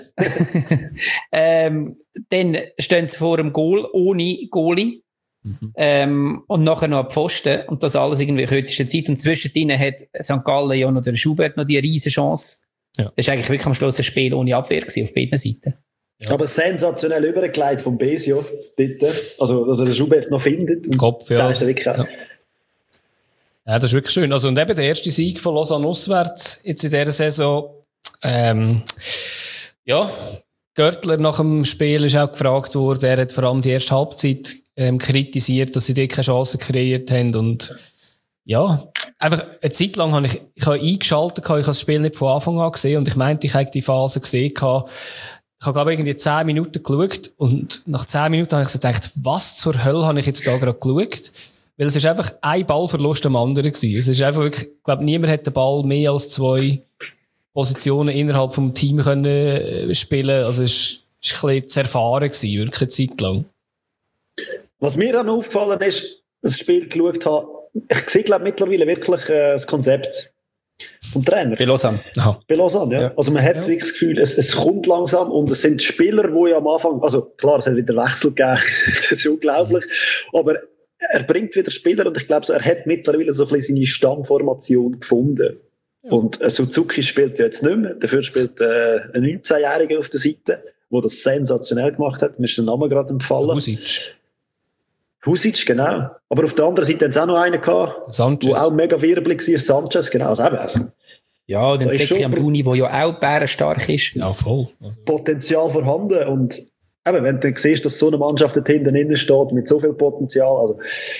Dann stehen sie vor dem Goal ohne Goalie. Und nachher noch ab Pfosten. Und das alles irgendwie in kürzester Zeit. Und zwischendrin hat St. Gallen ja noch der Schubert noch die riesen Chance. Ja. Das war eigentlich wirklich am Schluss ein Spiel ohne Abwehr gewesen, auf beiden Seiten. Ja. Aber sensationell übergelegt vom Besio dort. Also, dass er den Schubert noch findet. Und Kopf, ja. Ist wirklich ja, das ist wirklich schön. Also, und eben der erste Sieg von Lausanne auswärts jetzt in dieser Saison. Ja, Görtler nach dem Spiel ist auch gefragt worden. Er hat vor allem die erste Halbzeit kritisiert, dass sie dort keine Chance kreiert haben. Und ja, einfach eine Zeit lang habe ich habe eingeschaltet, ich habe das Spiel nicht von Anfang an gesehen und ich meinte, ich habe die Phase gesehen. Ich habe, glaube ich, irgendwie 10 Minuten geschaut und nach 10 Minuten habe ich so gedacht, was zur Hölle habe ich jetzt da gerade geschaut? Weil es ist einfach ein Ballverlust am anderen gewesen. Es ist einfach wirklich, ich glaube, niemand hat den Ball mehr als 2 Positionen innerhalb vom Team können spielen. Also es ist ein bisschen zu erfahren gewesen, wirklich eine Zeit lang. Was mir dann aufgefallen ist, als ich das Spiel geschaut habe, ich sehe, glaube mittlerweile wirklich das Konzept vom Trainer. Bei Lausanne. Bei Lausanne, ja. Also man hat wirklich das Gefühl, es kommt langsam und es sind Spieler, die ja am Anfang, also klar, es hat wieder Wechsel gegeben, das ist unglaublich, aber er bringt wieder Spieler und ich glaube, so, er hat mittlerweile so ein bisschen seine Stammformation gefunden. Ja. Und Suzuki spielt ja jetzt nicht mehr, dafür spielt ein 19-Jähriger auf der Seite, der das sensationell gemacht hat, mir ist der Name gerade entfallen. Husic, genau. Aber auf der anderen Seite haben sie auch noch einen gehabt, der auch mega wirbelig war, Sanchez, genau. Also, ja, und den Zeki Ambruni, der ja auch bärenstark ist. Ja, voll. Also. Potenzial vorhanden und eben, wenn du siehst, dass so eine Mannschaft dort hinten innen steht, mit so viel Potenzial, also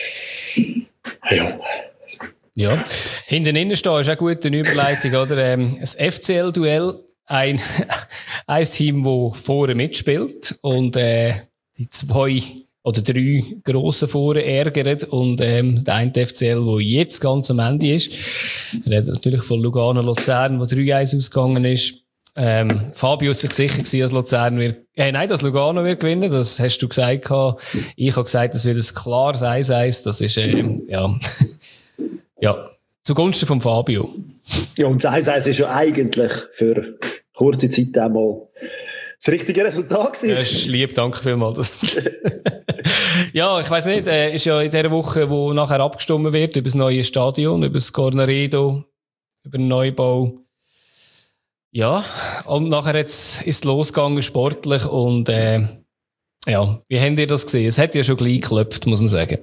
ja, hinten innen stehen ist auch gut eine Überleitung, oder? Das FCL-Duell, ein Team, das vorne mitspielt und die 2 oder 3 grossen vorne ärgert und der eine FCL, der jetzt ganz am Ende ist. Er hat natürlich von Lugano Luzern, wo 3-1 ausgegangen ist. Fabio ist sich sicher gewesen, dass Luzern dass Lugano wird gewinnen. Das hast du gesagt. Ich habe gesagt, das wird ein klares 1-1. Das ist, ja, zugunsten von Fabio. Ja, und das 1-1 ist ja eigentlich für kurze Zeit einmal das richtige Resultat gewesen. Ja, ist lieb, danke vielmals. Ja, ich weiss nicht, ist ja in der Woche, wo nachher abgestimmt wird, über das neue Stadion, über das Cornaredo, über den Neubau. Ja, und nachher ist es losgegangen, sportlich, und ja, wie habt ihr das gesehen? Es hat ja schon gleich geklopft, muss man sagen.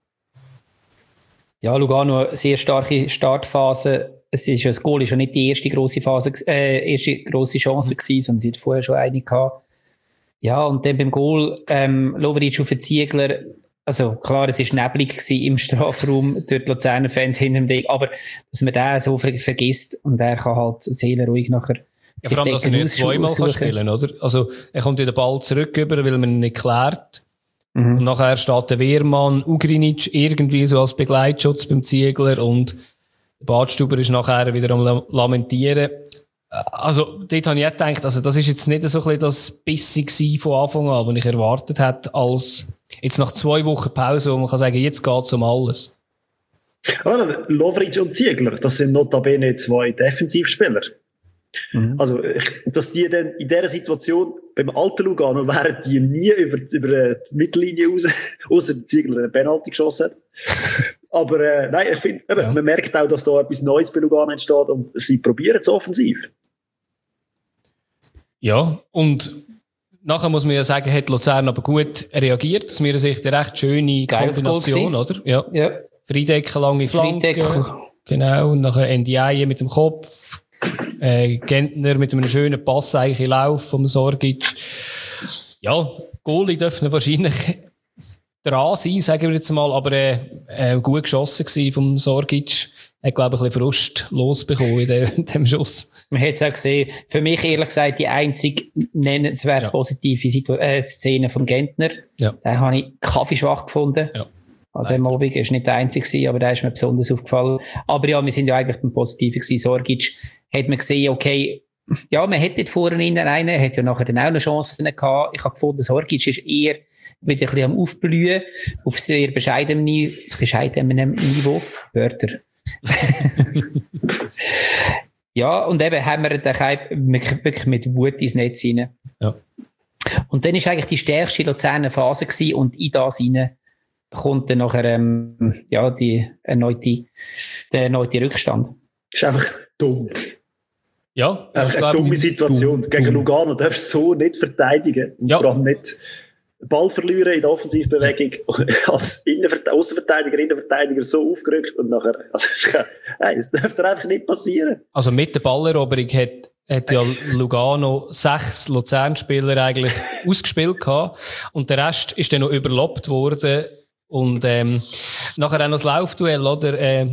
Ja, Lugano, sehr starke Startphase. Das Goal ist ja nicht die erste grosse Chance gewesen, sondern sie hat vorher schon eine gehabt. Ja, und dann beim Goal, Lovric auf den Ziegler. Also, klar, es war neblig gewesen im Strafraum durch die Luzerner Fans hinter dem Ding, aber dass man den so vergisst und er kann halt seelenruhig nachher ja, vor allem, dass er nicht zweimal spielen kann, oder? Also, er kommt in den Ball zurück über, weil man ihn nicht klärt. Mhm. Und nachher steht der Wehrmann, Ugrinic, irgendwie so als Begleitschutz beim Ziegler, und der Badstuber ist nachher wieder am Lamentieren. Also, dort habe ich auch gedacht, also, das ist jetzt nicht so ein bisschen das Bissig von Anfang an, was ich erwartet hätte, als jetzt nach 2 Wochen Pause, wo man kann sagen, jetzt geht es um alles. Lovric und Ziegler, das sind notabene 2 Defensivspieler. Mhm. Also, dass die dann in dieser Situation beim alten Lugano wären die nie über die Mittellinie raus, außer der Ziegler einen Penalty geschossen hat. Aber nein, ich finde, man merkt auch, dass da etwas Neues bei Lugano entsteht und sie probieren es offensiv. Ja, und nachher muss man ja sagen, hat Luzern aber gut reagiert. Aus meiner Sicht eine recht schöne Kombination, oder? Ja. Friedecker, lange Flanke. Genau, und nachher Ndiaye mit dem Kopf. Gentner mit einem schönen Pass eigentlich in Lauf vom Sorgic. Ja, Goalie dürfen wahrscheinlich dran sein, sagen wir jetzt mal, aber gut geschossen gewesen vom Sorgic. Er hat, glaube ich, ein bisschen Frust losbekommen in dem Schuss. Man hat es auch gesehen, für mich ehrlich gesagt die einzige nennenswerte positive Szene von Gentner. Ja. Den habe ich kaffeeschwach gefunden. Ja. An dem Abend ist nicht der einzige, aber der ist mir besonders aufgefallen. Aber ja, wir sind ja eigentlich beim Positiven gewesen. Sorgic hat man gesehen, okay, ja, man hätte vorhin einen, hat ja nachher dann auch eine Chance gehabt. Ich habe gefunden, Sorgic ist eher wieder ein bisschen am Aufblühen, auf sehr bescheidenem Niveau. Wörter. Ja, und eben haben wir den wirklich mit Wut ins Netz rein. Ja. Und dann war eigentlich die stärkste Luzerner Phase gewesen, und in das rein kommt dann nachher der erneute Rückstand. Das ist einfach dumm. Ja, das ist eine dumme Situation. Gegen Lugano darfst du so nicht verteidigen. Und vor allem nicht Ball verlieren in der Offensivbewegung als Außenverteidiger, Innenverteidiger so aufgerückt und nachher, also das darf dir einfach nicht passieren. Also mit der Balleroberung hat hat ja Lugano 6 Luzern-Spieler eigentlich ausgespielt gehabt. Und der Rest ist dann noch überlappt worden. Und nachher auch noch das Laufduell, oder?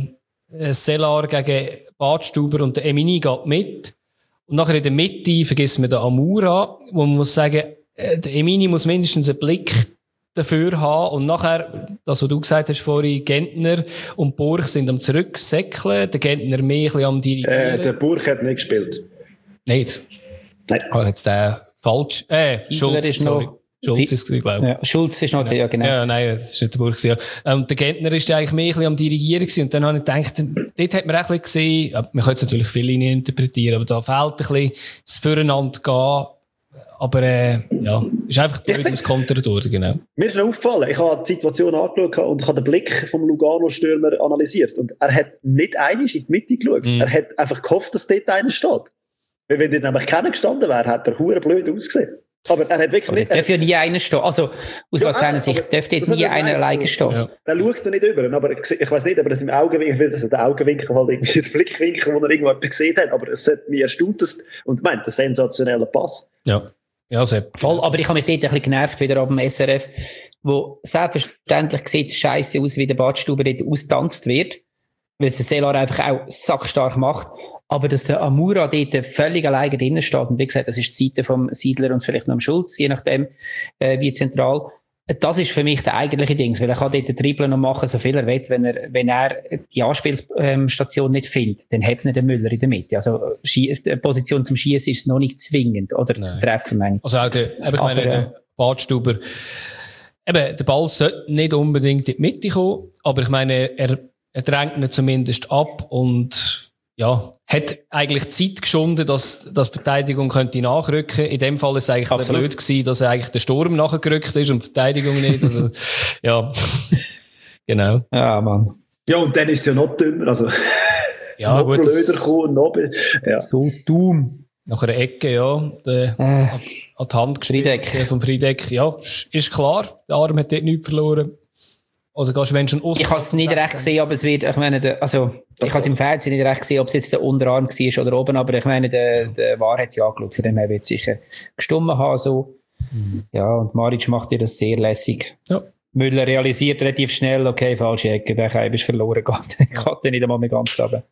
Selar gegen Badstuber und der Emini geht mit. Und nachher in der Mitte vergessen wir den Amura, wo man muss sagen, der Emini muss mindestens einen Blick dafür haben. Und nachher, das, was du gesagt hast vorhin, Gentner und Burch sind am Zurücksäckeln. Der Gentner mehr ein bisschen am Dirigieren. Der Burch hat nicht gespielt. Nicht? Nein. Ah, jetzt der falsch. Schulz ist sorry. Schulz ist es, glaube ich. Ja, Schulz ist noch, ja, genau. Ja, nein, das ist nicht der Burch. Ja. Und der Gentner ist eigentlich mehr ein bisschen am Dirigieren gewesen. Und dann habe ich gedacht, dort hat man auch ein bisschen gesehen, man kann jetzt natürlich viele Linien interpretieren, aber da fehlt ein bisschen das Füreinander gehen. Aber ja, ist einfach blöd auskontert worden, genau. Mir ist noch aufgefallen, ich habe die Situation angeschaut und ich habe den Blick vom Lugano-Stürmer analysiert. Und er hat nicht einmal in die Mitte geschaut. Er hat einfach gehofft, dass dort einer steht. Weil wenn dort nämlich keiner gestanden wäre, hat er verdammt blöd ausgesehen. Aber er hat wirklich nicht... Darf ja nie einer stehen. Also, aus seiner Sicht darf dort nie einer alleine stehen. Ja. Der schaut da nicht über. Aber ich weiss nicht, aber das im Augenwinkel, das ist der Augenwinkel, halt irgendwie der Blickwinkel, wo er irgendwo gesehen hat. Aber es hat mich erstaunt, und ich meine, der sensationelle Pass. Ja. Ja, voll, aber ich habe mich dort ein bisschen genervt, wieder ab dem SRF, wo selbstverständlich sieht es scheisse aus, wie der Badstuber dort austanzt wird, weil es der Selar einfach auch sackstark macht. Aber dass der Amura dort völlig alleine drinnen steht, und wie gesagt, das ist die Seite vom Siedler und vielleicht noch am Schulz, je nachdem, wie zentral. Das ist für mich der eigentliche Ding, weil er kann dort den Dribbler noch machen, so viel er will. Wenn er die Anspielstation nicht findet, dann hat er den Müller in der Mitte. Also, die Position zum Schießen ist noch nicht zwingend, oder zu treffen, meine ich. Also auch der Badstuber, eben, der Ball sollte nicht unbedingt in die Mitte kommen, aber ich meine, er drängt ihn zumindest ab und, ja, hat eigentlich Zeit geschunden, dass die Verteidigung könnte nachrücken. In dem Fall ist es eigentlich blöd gewesen, dass eigentlich der Sturm nachgerückt ist und die Verteidigung nicht. Also, ja. Genau. Ja, Mann. Ja, und dann ist es ja noch dümmer. Also, ja, noch gut. Blöder kommen, noch, ja. So dumm. Nach einer Ecke, ja. An die Hand gespielt. Vom Friedeck. Ja, ist klar. Der Arm hat dort nichts verloren. Oder gehst du, wenn schon ich habe es nicht recht gesehen, aber es wird, ich meine, ich habe es im Fernsehen nicht recht gesehen, ob es jetzt der Unterarm war oder oben, aber ich meine, der War hat es ja angeschaut, von dem her wird es sicher gestummen haben, so. Ja, und Maric macht dir das sehr lässig. Ja. Müller realisiert relativ schnell, okay, falsche Ecke, der Keim ist verloren, geht nicht einmal mehr ganz runter.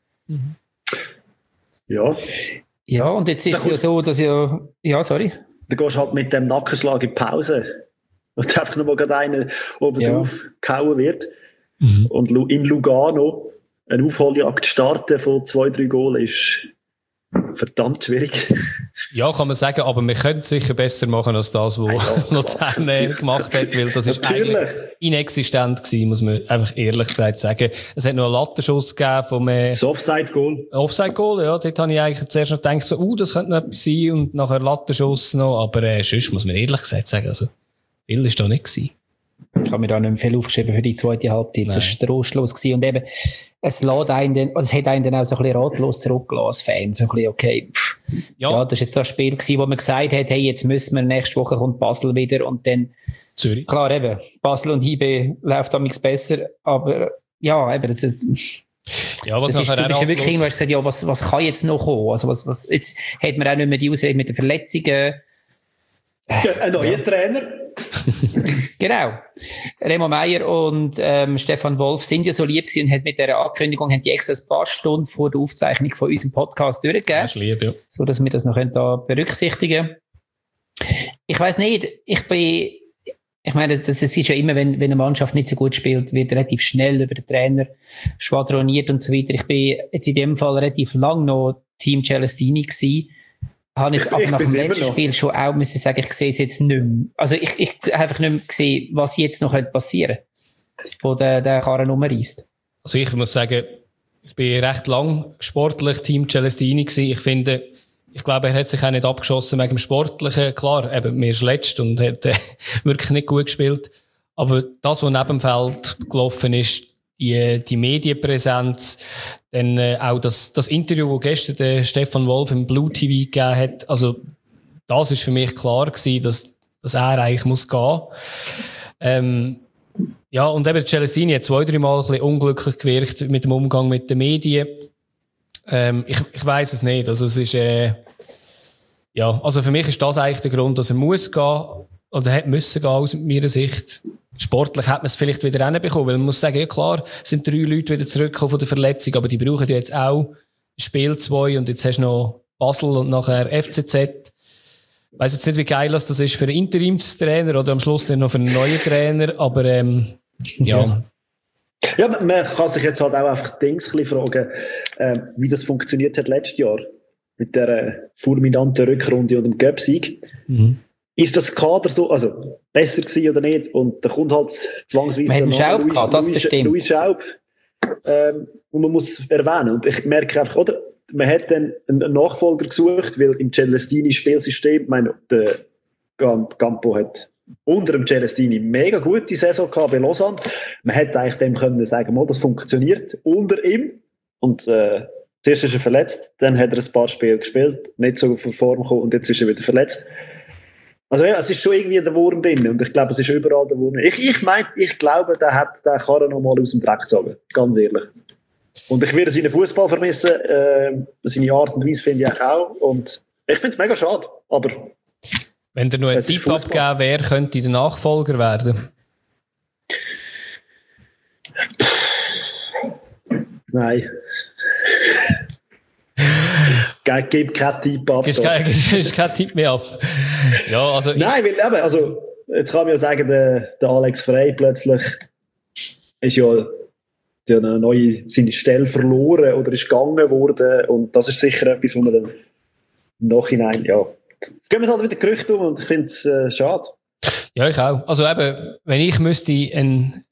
Ja. Ja, und jetzt ist es ja so, dass ja, sorry. Du gehst halt mit dem Nackenschlag in die Pause. Und einfach nochmal gerade einer oben drauf gehauen wird. Und in Lugano eine Aufholjagd starten von 2-3 Goalen ist verdammt schwierig. Ja, kann man sagen, aber wir können es sicher besser machen als das, was Luzern gemacht hat, weil das ist eigentlich inexistent gewesen, muss man einfach ehrlich gesagt sagen. Es hat noch einen Lattenschuss gegeben vom das Offside-Goal. Offside-Goal, ja, dort habe ich eigentlich zuerst noch gedacht, so, das könnte noch etwas sein und nachher Lattenschuss noch, aber sonst muss man ehrlich gesagt sagen, also viel war da nicht gewesen. Ich habe mir da nicht viel aufgeschrieben für die zweite Halbzeit. Nein. Das war trostlos gewesen. Und eben, es hat einen dann auch so ein bisschen ratlos zurückgelassen als Fan. So ein bisschen, okay, ja, das war jetzt das Spiel gewesen, wo man gesagt hat, hey, jetzt müssen wir, nächste Woche kommt Basel wieder und dann Zürich. Klar, eben, Basel und IB läuft damals besser, aber ja, eben, das ist... Ja, was das ist, du bist ja wirklich irgendwann gesagt, ja, was kann jetzt noch kommen? Also was jetzt hat man auch nicht mehr die Ausrede mit den Verletzungen. Ein neuer Trainer. Genau. Remo Meier und Stefan Wolf sind ja so lieb gewesen und hat mit dieser Ankündigung haben die extra ein paar Stunden vor der Aufzeichnung von unserem Podcast durchgegeben. Das ist lieb, ja. So, dass wir das noch da berücksichtigen können. Ich weiss nicht, ich meine, das ist ja immer, wenn eine Mannschaft nicht so gut spielt, wird relativ schnell über den Trainer schwadroniert und so weiter. Ich bin jetzt in dem Fall relativ lang noch Team Celestini gewesen. Habe jetzt aber nach dem letzten Spiel schon auch müssen sagen, ich sehe es jetzt nicht mehr. Also ich habe einfach nicht mehr gesehen, was jetzt noch passieren könnte, wo der Karren rumreisst. Also ich muss sagen, ich bin recht lang sportlich Team Celestini gewesen. Ich glaube, er hat sich auch nicht abgeschossen wegen dem Sportlichen. Klar, eben, mir ist letzt und hat wirklich nicht gut gespielt. Aber das, was neben dem Feld gelaufen ist, die Medienpräsenz, dann auch das Interview, das gestern der Stefan Wolf im Blue TV gegeben hat, also das ist für mich klar gewesen, dass er eigentlich muss gehen. Ja, und eben Celestini hat 2-3 Mal ein bisschen unglücklich gewirkt mit dem Umgang mit den Medien. Ich weiss es nicht. Also es ist, Ja, also für mich ist das eigentlich der Grund, dass er muss gehen oder hätte müssen gehen aus meiner Sicht. Sportlich hat man es vielleicht wieder hinbekommen, weil man muss sagen, ja klar, es sind 3 Leute wieder zurückgekommen von der Verletzung, aber die brauchen ja jetzt auch Spiel 2 und jetzt hast du noch Basel und nachher FCZ. Ich weiss jetzt nicht, wie geil das ist für einen Interimstrainer oder am Schluss dann noch für einen neuen Trainer, aber ja. Ja, man kann sich jetzt halt auch einfach Dings fragen, wie das funktioniert hat letztes Jahr mit der fulminanten Rückrunde und dem Cup-Sieg. Ist das Kader so, also besser gewesen oder nicht? Und da kommt halt zwangsweise der Name Louis Schaub. Und man muss erwähnen. Und ich merke einfach, oder? Man hat dann einen Nachfolger gesucht, weil im Celestini-Spielsystem, ich meine, der Campo hat unter dem Celestini mega gute Saison gehabt bei Lausanne. Man hätte eigentlich dem können sagen, das funktioniert unter ihm. Und zuerst ist er verletzt, dann hat er ein paar Spiele gespielt, nicht so von Form gekommen und jetzt ist er wieder verletzt. Also ja, es ist schon irgendwie der Wurm drin und ich glaube, es ist überall der Wurm. Ich glaube, der hat den Karren noch mal aus dem Dreck gezogen, ganz ehrlich. Und ich werde seinen Fußball vermissen, seine Art und Weise finde ich auch und ich finde es mega schade, aber wenn der nur ein Tipp abgeben wäre, könnte der Nachfolger werden? Nein. Gib keinen Tipp ab. Gibst keinen Tipp mehr ab? Ja, also nein, weil eben, also, jetzt kann man ja sagen, der Alex Frey plötzlich ist ja seine Stelle verloren oder ist gegangen worden und das ist sicher etwas, wo man dann im Nachhinein, ja, jetzt gehen wir halt wieder Gerüchte um und ich finde es schade. Ja, ich auch. Also eben, wenn ich müsste einen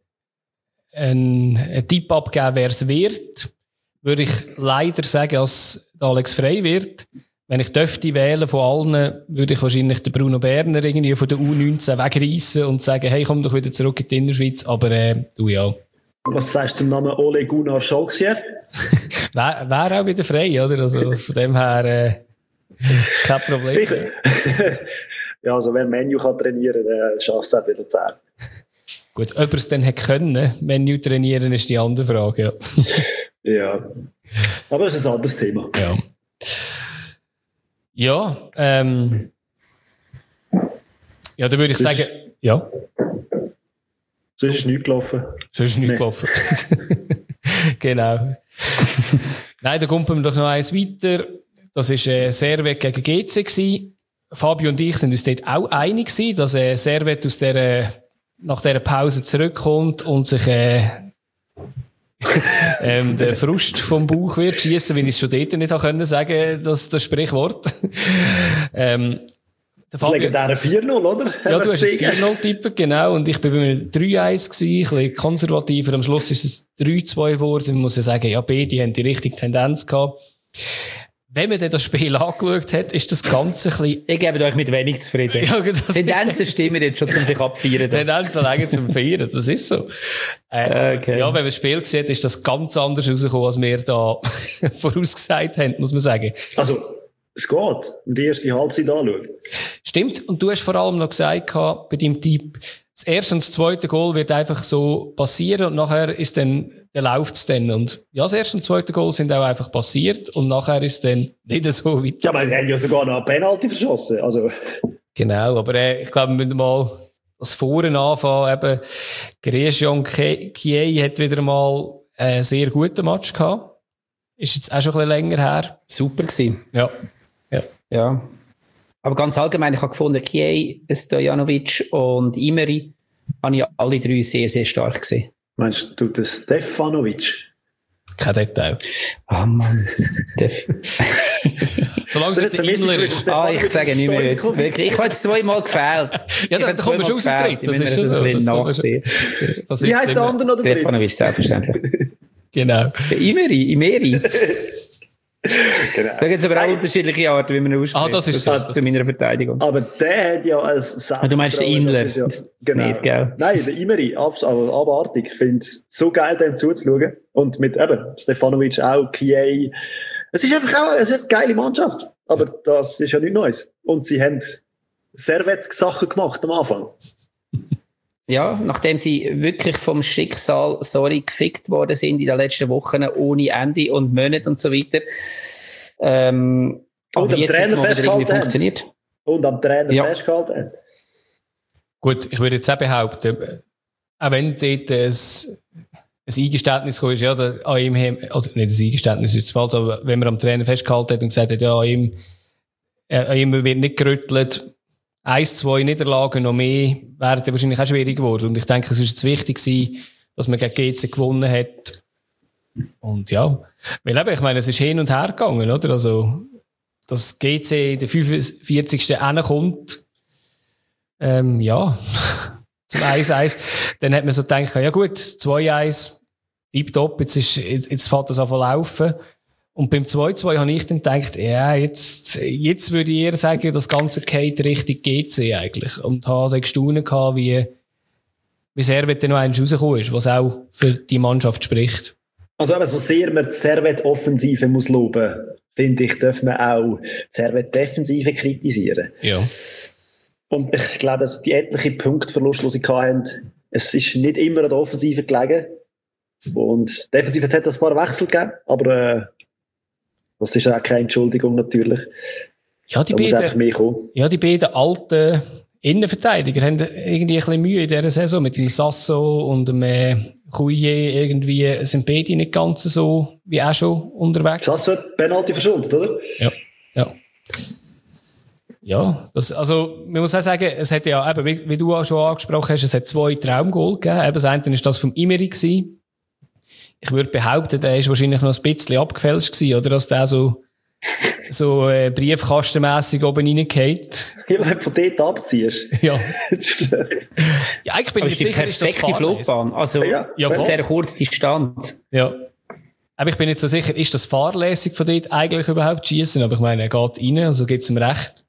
Tipp abgeben, wer es wird, würde ich leider sagen, dass Alex Frey wird. Wenn ich dürfte wählen von allen, würde ich wahrscheinlich den Bruno Berner irgendwie von der U19 wegreissen und sagen, hey, komm doch wieder zurück in die Innerschweiz, aber du ja. Was sagst du zum Namen Ole Gunnar Solskjaer? Wäre auch wieder frei, oder? Also von dem her kein Problem. Ja, also wer Menu kann trainieren, der schafft es auch bei Luzern. Gut, ob er es dann hätte können, Menu trainieren, ist die andere Frage, ja. Ja, aber das ist ein anderes Thema. Ja, dann würde ich sagen, ja. Sonst ist nichts gelaufen. Gelaufen. Genau. Nein, da kommen wir doch noch eins weiter. Das war Servet gegen GC gewesen. Fabio und ich sind uns dort auch einig gewesen, dass Servet nach dieser Pause zurückkommt und sich den Frust vom Bauch wird schiessen, wenn ich es schon dort nicht sagen konnte, das Sprichwort. Das legendäre 4-0, oder? Ja, du hast es 4-0 tippen, genau. Und ich bin bei mir 3-1 gewesen, ein bisschen konservativer. Am Schluss ist es 3-2 geworden. Man muss ja sagen, ja, beide haben die richtige Tendenz gehabt. Wenn man dann das Spiel angeschaut hat, ist das Ganze ein bisschen... Ich gebe euch mit wenig zufrieden. Ja, Tendenzen stimmen jetzt schon, um sich abfeiern. Tendenzen länger zum Feiern, das ist so. Okay. Ja, wenn man das Spiel sieht, ist das ganz anders rausgekommen, als wir da vorausgesagt haben, muss man sagen. Also, es geht, wenn du die erste Halbzeit anschaust. Stimmt, und du hast vor allem noch gesagt, bei deinem Tipp, das erste und das zweite Goal wird einfach so passieren und nachher ist dann, dann läuft es dann. Und ja, das erste und das zweite Goal sind auch einfach passiert und nachher ist dann nicht so weit. Ja, aber wir haben ja sogar noch eine Penalty verschossen. Also. Genau, aber ich glaube, wir müssen mal das Vorne anfangen. Eben, Grieschon Kiei hat wieder mal einen sehr guten Match gehabt. Ist jetzt auch schon ein bisschen länger her. Super gewesen. Ja. Aber ganz allgemein, ich habe gefunden, Kiei, Stojanovic und Imeri habe ich alle drei sehr, sehr stark gesehen. Meinst du den Stefanovic? Kein Detail. Ah, Mann. Solange es nicht der Inler ist. Ich sage nicht mehr. Wirklich. Ich habe jetzt 2-mal gefehlt. Ja, dann kommen wir schon aus dem Dritt. Das ist schon so. Wie heisst der andere noch? Stefanovic, selbstverständlich. Genau. Der Imeri. Genau. Da gibt es aber auch unterschiedliche Arten, wie man ihn ausspricht. Das ist so. Zu meiner Verteidigung. Aber der hat ja ein Du meinst den Inler? Ja, genau. Nicht, gell? Nein, der Imeri, abartig. Ich finde es so geil, dem zuzuschauen. Und mit Stefanovic auch, Kiei. Es ist einfach auch eine geile Mannschaft. Aber das ist ja nichts Neues. Und sie haben Servet-Sachen gemacht am Anfang. Ja, nachdem sie wirklich vom Schicksal, gefickt worden sind in den letzten Wochen ohne Ende und Monate und so weiter. Und am Trainer festgehalten. Und am Trainer festgehalten. Gut, ich würde jetzt auch behaupten, auch wenn dort ein Eingeständnis kam, ja, an ihm, oder nicht ein Eingeständnis ist falsch, aber wenn man am Trainer festgehalten hat und gesagt hat, ja, an ihm wird nicht gerüttelt, 1-2 Niederlagen noch mehr, wären dann wahrscheinlich auch schwierig geworden. Und ich denke, es ist jetzt wichtig gewesen, dass man gegen GC gewonnen hat. Und ja, weil eben, ich meine, es ist hin und her gegangen, oder? Also, dass GC in der 45. kommt, ja, zum 1-1, dann hat man so gedacht, ja gut, 2-1, tipptopp, jetzt fährt das an zu laufen. Und beim 2-2 habe ich dann gedacht, ja, jetzt würde ich eher sagen, das Ganze geht Richtung GC eigentlich. Und habe dann gestaunt gehabt, wie Servet dann noch eins rausgekommen ist, was auch für die Mannschaft spricht. Also eben, so sehr man die Servet-Offensive muss loben, finde ich, darf man auch die Servet-Defensive kritisieren. Ja. Und ich glaube, dass die etlichen Punktverluste, die sie hatten, es ist nicht immer an der Offensive gelegen. Und defensiv hat es ein paar Wechsel gegeben, aber das ist auch keine Entschuldigung natürlich. Ja, die beiden alten Innenverteidiger haben irgendwie ein bisschen Mühe in dieser Saison mit dem Sasso und dem Couillet. Irgendwie sind beide nicht ganz so wie auch schon unterwegs. Sasso hat Penalty verschuldet, oder? Ja. Ja, also, man muss auch sagen, es hat ja eben, wie du auch schon angesprochen hast, es hat 2 Traumgoal gegeben. Eben, das eine war das vom Imeri gewesen. Ich würde behaupten, der ist wahrscheinlich noch ein bisschen abgefälscht gewesen, oder? Dass der so briefkastenmässig oben reingeht. Ja, wenn du von dort abziehst. Ja. Ja, ich bin nicht sicher, ist das perfekte Flugbahn. Also, sehr kurze Distanz. Ja. Aber ich bin nicht so sicher, ist das fahrlässig von dort eigentlich überhaupt schießen? Aber ich meine, er geht rein, also geht's ihm recht.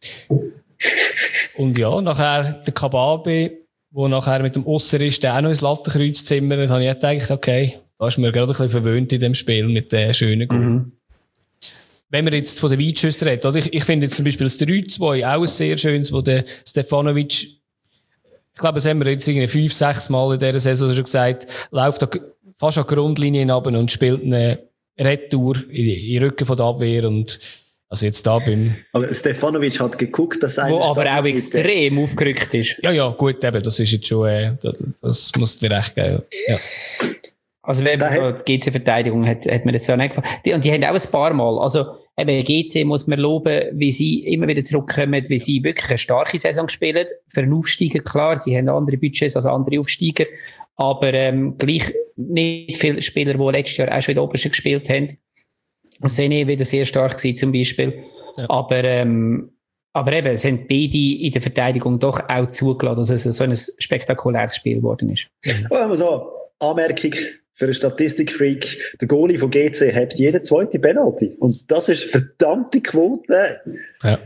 Und ja, nachher der Kababe, der nachher mit dem Osser ist, der auch noch ins Lattenkreuz zimmert, habe ich gedacht, okay, da ist mir gerade ein bisschen verwöhnt in dem Spiel mit den schönen Goal. Wenn wir jetzt von den Weitschüssen reden, oder? Ich finde jetzt zum Beispiel das 3-2 auch ein sehr schönes, wo der Stefanovic, ich glaube, das haben wir jetzt irgendwie 5-6 Mal in dieser Saison schon gesagt, läuft da fast an die Grundlinie hinab und spielt eine Retour in den Rücken von der Abwehr und also jetzt da beim... Aber Stefanovic hat geguckt, dass er... Wo aber auch extrem aufgerückt ist. Ja, gut, eben, das ist jetzt schon... das muss dir recht geben. Ja. Also wenn man die GC-Verteidigung hat mir jetzt so nicht gefallen. Und die haben auch ein paar Mal, also eben GC muss man loben, wie sie immer wieder zurückkommen, wie sie wirklich eine starke Saison spielen. Für einen Aufsteiger, klar, sie haben andere Budgets als andere Aufsteiger, aber gleich nicht viele Spieler, die letztes Jahr auch schon in der Obersten gespielt haben. Sene wieder sehr stark gewesen, zum Beispiel. Ja. Aber eben, es haben beide in der Verteidigung doch auch zugelassen, dass es so ein spektakuläres Spiel geworden ist. Also, Anmerkung für einen Statistikfreak. Der Goalie von GC hat jeden zweiten Penalty. Und das ist verdammte Quote. Ja.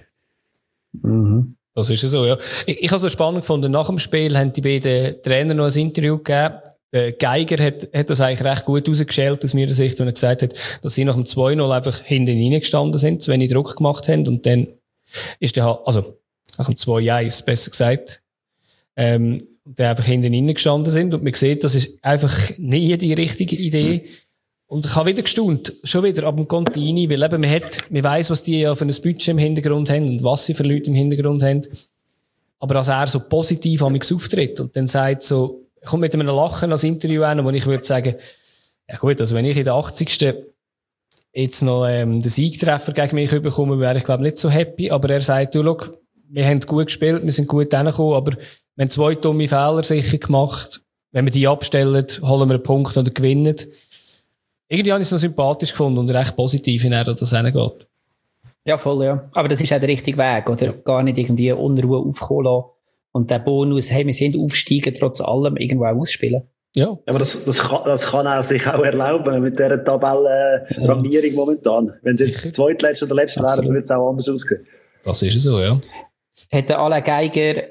Das ist so, ja. Ich habe so spannend gefunden, nach dem Spiel haben die beiden Trainer noch ein Interview gegeben. Der Geiger hat das eigentlich recht gut rausgeschält aus meiner Sicht, wenn er gesagt hat, dass sie nach dem 2-0 einfach hinten reingestanden sind, zu wenig Druck gemacht haben und dann ist der, also nach dem 2-1 besser gesagt, dann einfach hinten reingestanden sind und man sieht, das ist einfach nie die richtige Idee. Und ich habe wieder gestaunt, schon wieder ab dem Contini, weil eben man weiss, was die ja für ein Budget im Hintergrund haben und was sie für Leute im Hintergrund haben. Aber als er so positiv an mich auftritt und dann sagt so, kommt mit einem Lachen als Interview an, wo ich würde sagen, ja gut, also wenn ich in der 80. jetzt noch den Siegtreffer gegen mich bekomme, wäre ich glaube nicht so happy, aber er sagt, du, schau, wir haben gut gespielt, wir sind gut hingekommen, aber wir haben 2 dumme Fehler sicher gemacht, wenn wir die abstellen, holen wir einen Punkt oder gewinnen. Irgendwie habe ich es noch sympathisch gefunden und recht positiv, in er das hingeht. Ja, voll, ja. Aber das ist auch der richtige Weg, oder? Ja. Gar nicht irgendwie Unruhe aufkommen lassen. Und der Bonus, hey, wir sind aufsteigen, trotz allem irgendwo auch ausspielen. Ja. Aber das kann er sich auch erlauben mit dieser Tabellenrangierung momentan. Wenn es jetzt zweitletzte oder letzte wäre, dann würde es auch anders aussehen. Das ist so, ja. Hat der Alain Geiger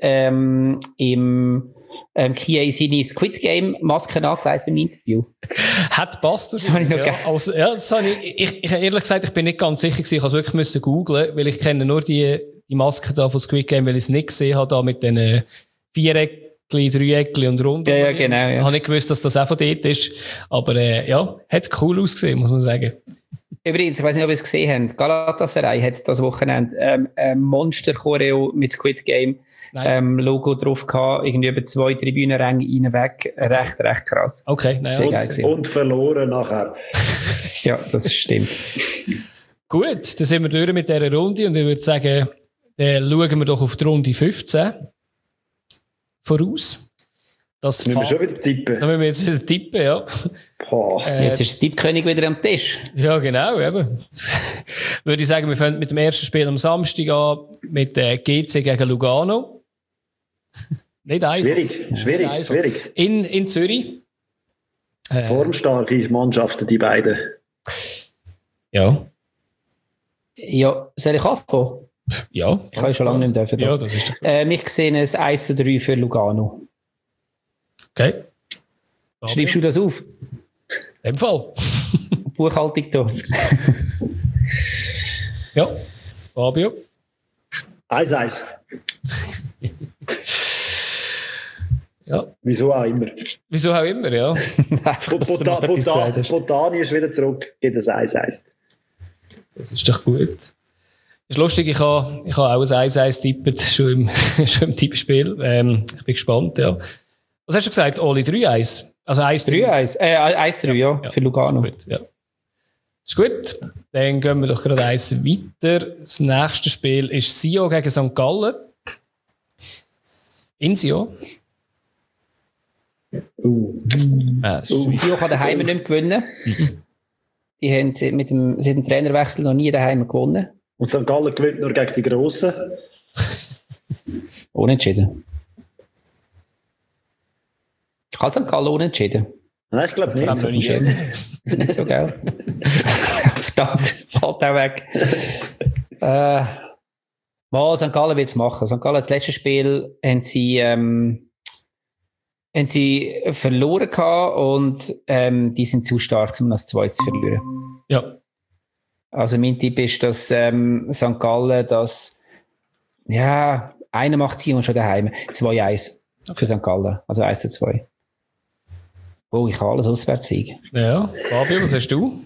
im Kia seine Squid Game Masken angelegt beim Interview? Hat passt das? Habe ich noch das habe ich ehrlich gesagt, ich bin nicht ganz sicher gewesen. Ich musste es wirklich googlen, weil ich kenne nur die Maske da von Squid Game, weil ich es nicht gesehen habe, da mit den Viereckli, Dreieckli und Rund. Ja, genau. Ja. Ich habe nicht gewusst, dass das auch von dort ist. Aber ja, hat cool ausgesehen, muss man sagen. Übrigens, ich weiß nicht, ob ihr es gesehen habt, Galatasaray hat das Wochenende ein Monster-Choreo mit Squid Game Logo drauf gehabt, irgendwie über 2 Tribünenränge rein weg. Okay. Recht krass. Okay, und verloren nachher. Ja, das stimmt. Gut, dann sind wir durch mit dieser Runde und ich würde sagen, dann schauen wir doch auf die Runde 15 voraus. Das müssen wir schon wieder tippen. Dann müssen wir jetzt wieder tippen, ja. Jetzt ist der Tippkönig wieder am Tisch. Ja, genau, eben. Würde ich sagen, wir fangen mit dem ersten Spiel am Samstag an, mit GC gegen Lugano. Nicht einfach. Schwierig. In Zürich. Formstarke Mannschaften, die beiden. Ja. Ja, soll ich anfangen? Ja. Ich kann schon lange nicht dürfen. Ja, das ist ich sehe ein 1:3 für Lugano. Okay. Schreibst du das auf? In dem Fall. Buchhaltung da. Ja. Fabio? 1:1. Ja. Wieso auch immer, ja. Botani ist wieder zurück, geht das 1:1. Das ist doch gut. Das ist lustig, ich habe auch ein 1:1 tippet, schon im Tippspiel. Ich bin gespannt, ja. Was hast du gesagt, Oli? 3:1? Also 1:3? 1:3, ja, für Lugano. Gut, ja. Das ist gut. Dann gehen wir doch gerade eins weiter. Das nächste Spiel ist Sion gegen St. Gallen. In Sion. Sion kann daheim nicht gewinnen. Die haben seit dem Trainerwechsel noch nie daheim gewonnen. Und St. Gallen gewinnt nur gegen die Grossen. Unentschieden. Kann St. Gallen unentschieden? Nein, ich glaube nicht. Nicht so, gell? Verdammt, fällt auch weg. Mal, St. Gallen will es machen. St. Gallen, das letzte Spiel, haben sie verloren gehabt und die sind zu stark, um das 2 zu verlieren. Ja. Also mein Tipp ist, dass St. Gallen das, ja, einer macht sie und schon daheim. 2:1 für St. Gallen. Also 1:2. Oh, ich kann alles auswärts siegen. Ja, Fabio, was hast du?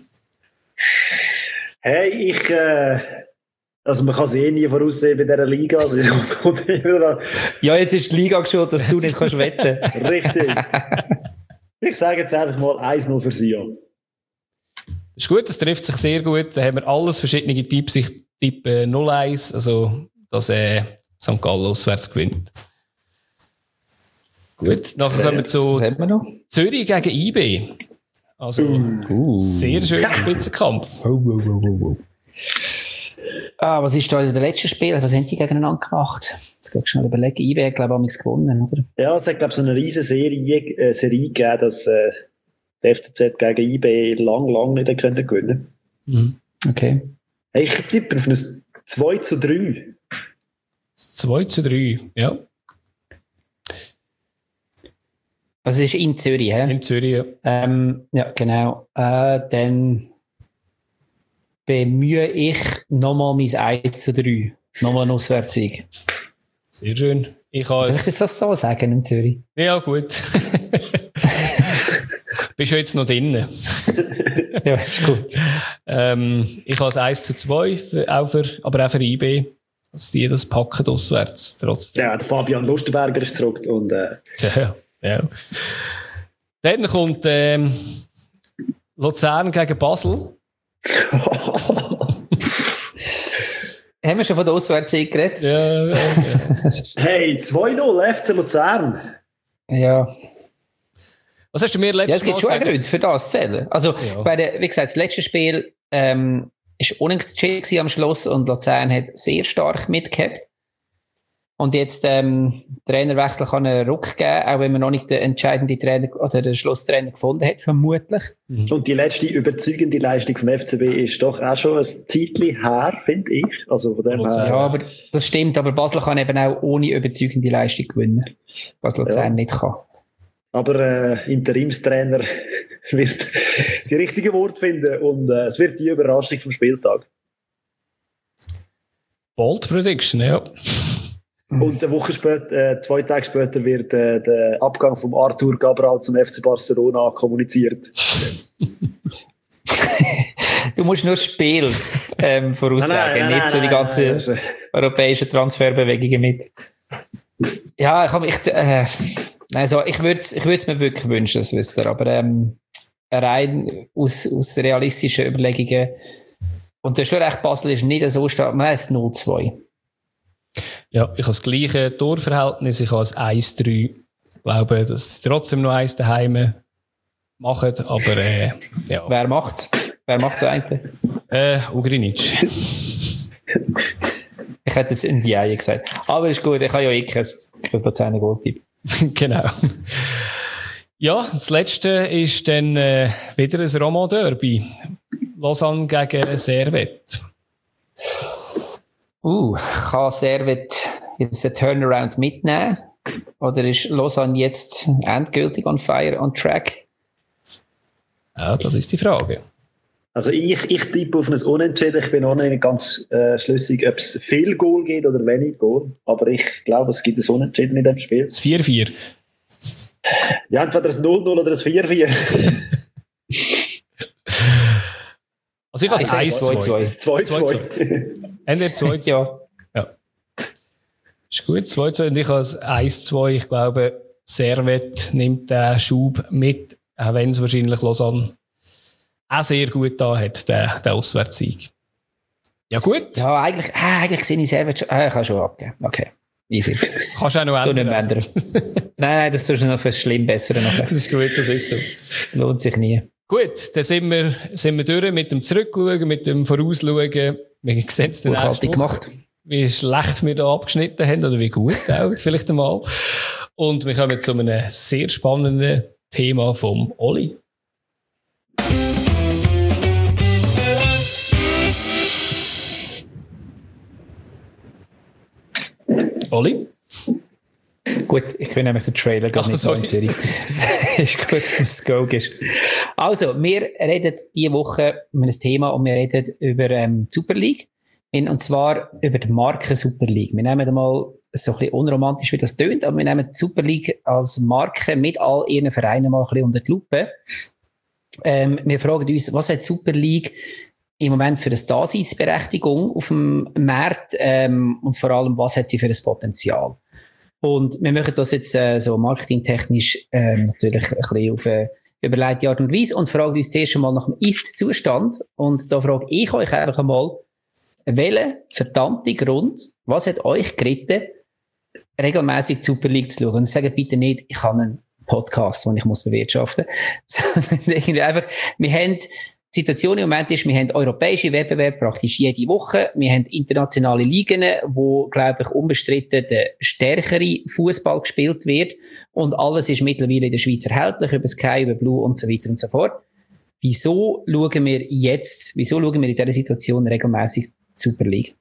Hey, also man kann es nie voraussehen bei dieser Liga. Also ja, jetzt ist die Liga schuld, dass du nicht kannst wetten. Richtig. Ich sage jetzt einfach mal 1:0 für Sion. Das ist gut, das trifft sich sehr gut. Da haben wir alles verschiedene Tipps. Ich tippe 0:1, also dass St. Gallen auswärts gewinnt. Gut, nachher kommen wir zu Zürich gegen IB. Also sehr schöner Spitzenkampf. Was ist da in der letzten Spiel? Was haben die gegeneinander gemacht? Jetzt kann ich schnell überlegen. IB hat, glaube ich, gewonnen, oder? Ja, es hat, glaube ich, so eine riesen Serie gegeben, dass der FCZ gegen IB lang nicht gewinnen können. Okay. Hey, ich tippe auf ein 2:3. 2:3, ja. Also es ist in Zürich, hä? In Zürich, ja. Ja, genau. Dann bemühe ich nochmal mein 1:3. Nochmal ein Auswärtssieg. Sehr schön. Darf ich jetzt das so sagen in Zürich? Ja, gut. Bist du jetzt noch drinnen? Ja, ist gut. Ich habe ein 1:2, aber auch für IB. Dass die das packen auswärts. Trotzdem. Ja, der Fabian Lustenberger ist zurück. Und, ja. Dann kommt Luzern gegen Basel. Haben wir schon von der Auswärtssieg geredet? Ja. Hey, 2:0 FC Luzern. Ja. Was hast du mir letztes Mal gesagt? Ja, es gibt schon Gründe für das zu zählen. Also, wie gesagt, das letzte Spiel ist unentschieden am Schluss und Luzern hat sehr stark mitgehabt. Und jetzt Trainerwechsel kann einen Ruck geben, auch wenn man noch nicht den entscheidenden Trainer oder den Schlusstrainer gefunden hat, vermutlich. Und die letzte überzeugende Leistung vom FCB ist doch auch schon ein Zeitchen her, finde ich. Also von dem her. Ja, aber das stimmt, aber Basel kann eben auch ohne überzeugende Leistung gewinnen, was Luzern nicht kann. Aber Interimstrainer wird die richtigen Worte finden und es wird die Überraschung vom Spieltag. Bold Prediction, ja. Und eine Woche später, 2 Tage später wird der Abgang von Arthur Cabral zum FC Barcelona kommuniziert. Du musst nur Spiel voraussagen, nicht so die ganzen europäischen Transferbewegungen mit. Ja, ich würde es mir wirklich wünschen, das wisst ihr, aber rein aus realistischen Überlegungen. Und der schon recht, Basel ist nicht so stark, man ist 0-2. Ja, ich habe das gleiche Torverhältnis, ich habe ein 1-3. Ich glaube, dass sie trotzdem noch eins daheim machen, aber ja. Wer macht's? Wer macht's eine? Ugrinic. Ich hätte jetzt in die Eier gesagt. Aber ist gut, ich habe ja kein Luzerner Goaltipp. Genau. Ja, das letzte ist dann wieder ein Roman-Derby. Lausanne gegen Servette. Kann Servette jetzt einen Turnaround mitnehmen? Oder ist Lausanne jetzt endgültig on fire, on track? Ja, das ist die Frage. Also ich tippe auf ein Unentschieden. Ich bin auch nicht ganz schlüssig, ob es viel Goal gibt oder wenig Goal. Aber ich glaube, es gibt ein Unentschieden in dem Spiel. Das 4-4. Ja, entweder ein 0-0 oder ein 4-4. Also ich habe 1-2. 2-2. Entweder 2-2. Ja. Ist gut, 2-2. Und ich habe 1-2. Ich glaube, Servette nimmt den Schub mit, auch wenn es wahrscheinlich Lausanne auch sehr gut da hat, der Auswärtssieg. Ja, gut. Ja, eigentlich sehe ich Servette schon. Ich kann schon abgeben. Okay. Easy. Kannst du auch noch ändern. Also. Nein, das tust du noch für schlimm bessere nachher. Das ist gut, das ist so. Lohnt sich nie. Gut, dann sind wir durch mit dem Zurückschauen, mit dem Vorausschauen. Wir sehen es dann nächste Woche, gemacht. wie schlecht wir da abgeschnitten haben oder wie gut auch, vielleicht einmal. Und wir kommen zu einem sehr spannenden Thema vom Oli. Oli? Gut, ich kann nämlich den Trailer gar nicht so in Zürich. Ist gut, dass es Go ist. Also, wir reden diese Woche über ein Thema und wir reden über die Super League. Und zwar über die Marke Super League. Wir nehmen mal so ein bisschen unromantisch, wie das tönt, aber wir nehmen die Super League als Marke mit all ihren Vereinen mal ein bisschen unter die Lupe. Wir fragen uns, was hat die Super League im Moment für eine Daseinsberechtigung auf dem Markt und vor allem, was hat sie für ein Potenzial? Und wir machen das jetzt so marketingtechnisch natürlich ein bisschen auf eine überlegte Art und Weise und fragen uns zuerst einmal nach dem Ist-Zustand. Und da frage ich euch einfach einmal, welchen verdammten Grund, was hat euch geritten, regelmäßig die Super League zu schauen? Und sagt bitte nicht, ich habe einen Podcast, den ich muss bewirtschaften muss, sondern irgendwie einfach, wir haben die Situation im Moment ist, wir haben europäische Wettbewerbe praktisch jede Woche. Wir haben internationale Ligen, wo, glaube ich, unbestritten der stärkere Fußball gespielt wird. Und alles ist mittlerweile in der Schweiz erhältlich, über Sky, über Blue und so weiter und so fort. Wieso schauen wir in dieser Situation regelmäßig die Super League?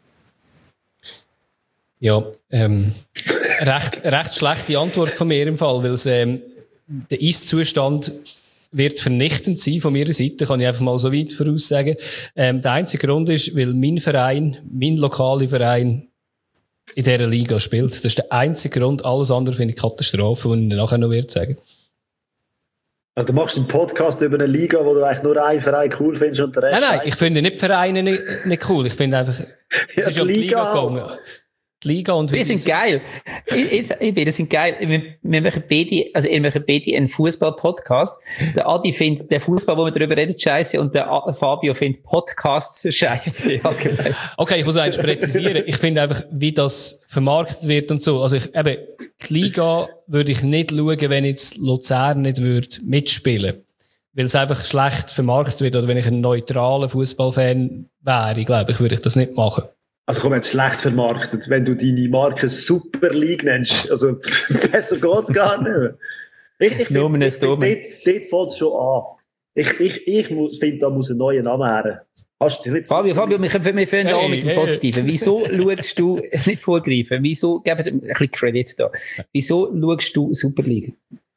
Ja, recht schlechte Antwort von mir im Fall, weil es, der Ist-Zustand wird vernichtend sein von meiner Seite, kann ich einfach mal so weit voraussagen. Der einzige Grund ist, weil mein lokaler Verein in dieser Liga spielt. Das ist der einzige Grund. Alles andere finde ich Katastrophe, und ich nachher noch werde sagen. Also du machst einen Podcast über eine Liga, wo du eigentlich nur einen Verein cool findest und der Rest... Nein, ich finde nicht Vereine nicht cool. Ich finde einfach, es ist um die Liga gegangen. Die Liga und wir sind geil. Wir sind geil. Wir machen beide einen Fußball-Podcast. Der Adi findet den Fußball, wo wir darüber reden, scheiße, und der Fabio findet Podcasts scheiße. Okay, ich muss eins präzisieren. Ich finde einfach, wie das vermarktet wird und so. Also die Liga würde ich nicht schauen, wenn jetzt Luzern nicht würde mitspielen. Weil es einfach schlecht vermarktet wird. Oder wenn ich ein neutraler Fußballfan wäre, glaube ich, würde ich das nicht machen. Also komm, jetzt schlecht vermarktet, wenn du deine Marke Super League nennst. Also besser geht's gar nicht mehr. Ich finde, dort fällt es schon an. Ich finde, da muss ein neuer Name her. Fabio, wir fangen an mit dem Positiven. Wieso schaust du, es nicht vorgreifen, wieso, geben wir ein bisschen Credit da, wieso schaust du Super League?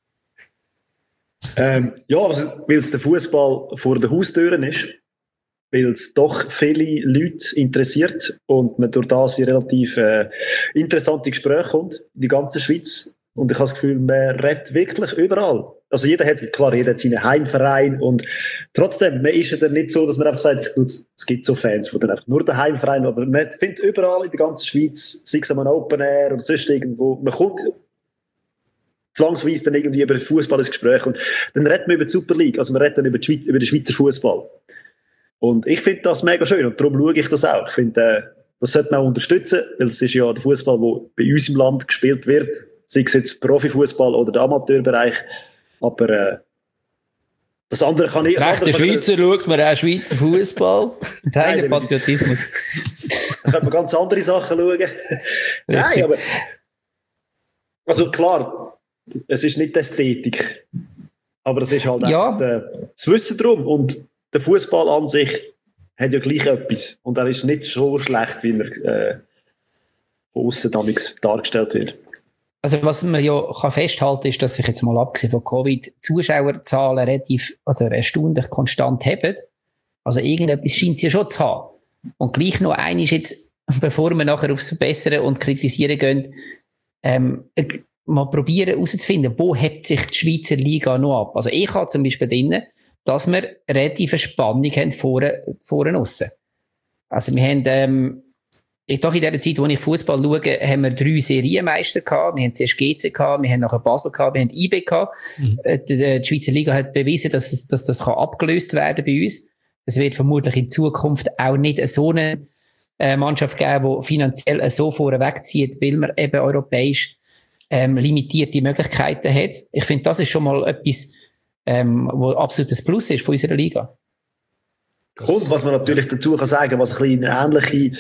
Ja, weil es der Fußball vor den Haustüren ist. Weil es doch viele Leute interessiert und man durch das in relativ interessante Gespräche kommt, in die ganze Schweiz. Und ich habe das Gefühl, man redet wirklich überall. Also jeder hat seinen Heimverein und trotzdem, man ist ja dann nicht so, dass man einfach sagt, es gibt so Fans, die dann einfach nur den Heimverein, aber man findet überall in der ganzen Schweiz, sei es am Open Air oder sonst irgendwo, man kommt zwangsweise dann irgendwie über Fußball ins Gespräch und dann redet man über die Super League, also man redet dann über den Schweizer Fußball. Und ich finde das mega schön und darum schaue ich das auch. Ich finde, das sollte man auch unterstützen, weil es ist ja der Fußball, der bei uns im Land gespielt wird, sei es jetzt Profifußball oder der Amateurbereich. Aber das andere kann ich... Der Schweizer schaut man auch Schweizer Fußball. Reiner Patriotismus. Da könnte man ganz andere Sachen schauen. Nein, aber... Also klar, es ist nicht die Ästhetik. Aber es ist halt einfach das Wissen drum. Und der Fußball an sich hat ja gleich etwas. Und er ist nicht so schlecht, wie er von aussen dargestellt wird. Also was man ja kann festhalten ist, dass sich jetzt mal abgesehen von Covid Zuschauerzahlen relativ oder erstaunlich konstant haben. Also irgendetwas scheint es ja schon zu haben. Und gleich noch eines jetzt, bevor wir nachher aufs Verbessern und Kritisieren gehen, mal probieren herauszufinden, wo hebt sich die Schweizer Liga noch ab. Also ich habe zum Beispiel drin, dass wir relative Spannung haben vorne aussen. Also wir haben doch in der Zeit, wo ich Fußball schaue, haben wir 3 Serienmeister gehabt. Wir haben zuerst GC gehabt, wir haben nachher Basel gehabt, wir haben IB gehabt. Die Schweizer Liga hat bewiesen, dass das kann abgelöst werden bei uns. Es wird vermutlich in Zukunft auch nicht so eine Mannschaft geben, die finanziell so vorne wegzieht, weil man eben europäisch limitierte Möglichkeiten hat. Ich finde, das ist schon mal etwas, wo absolut ein Plus ist von unserer Liga. Und was man natürlich dazu kann sagen, was ein bisschen in eine ähnliche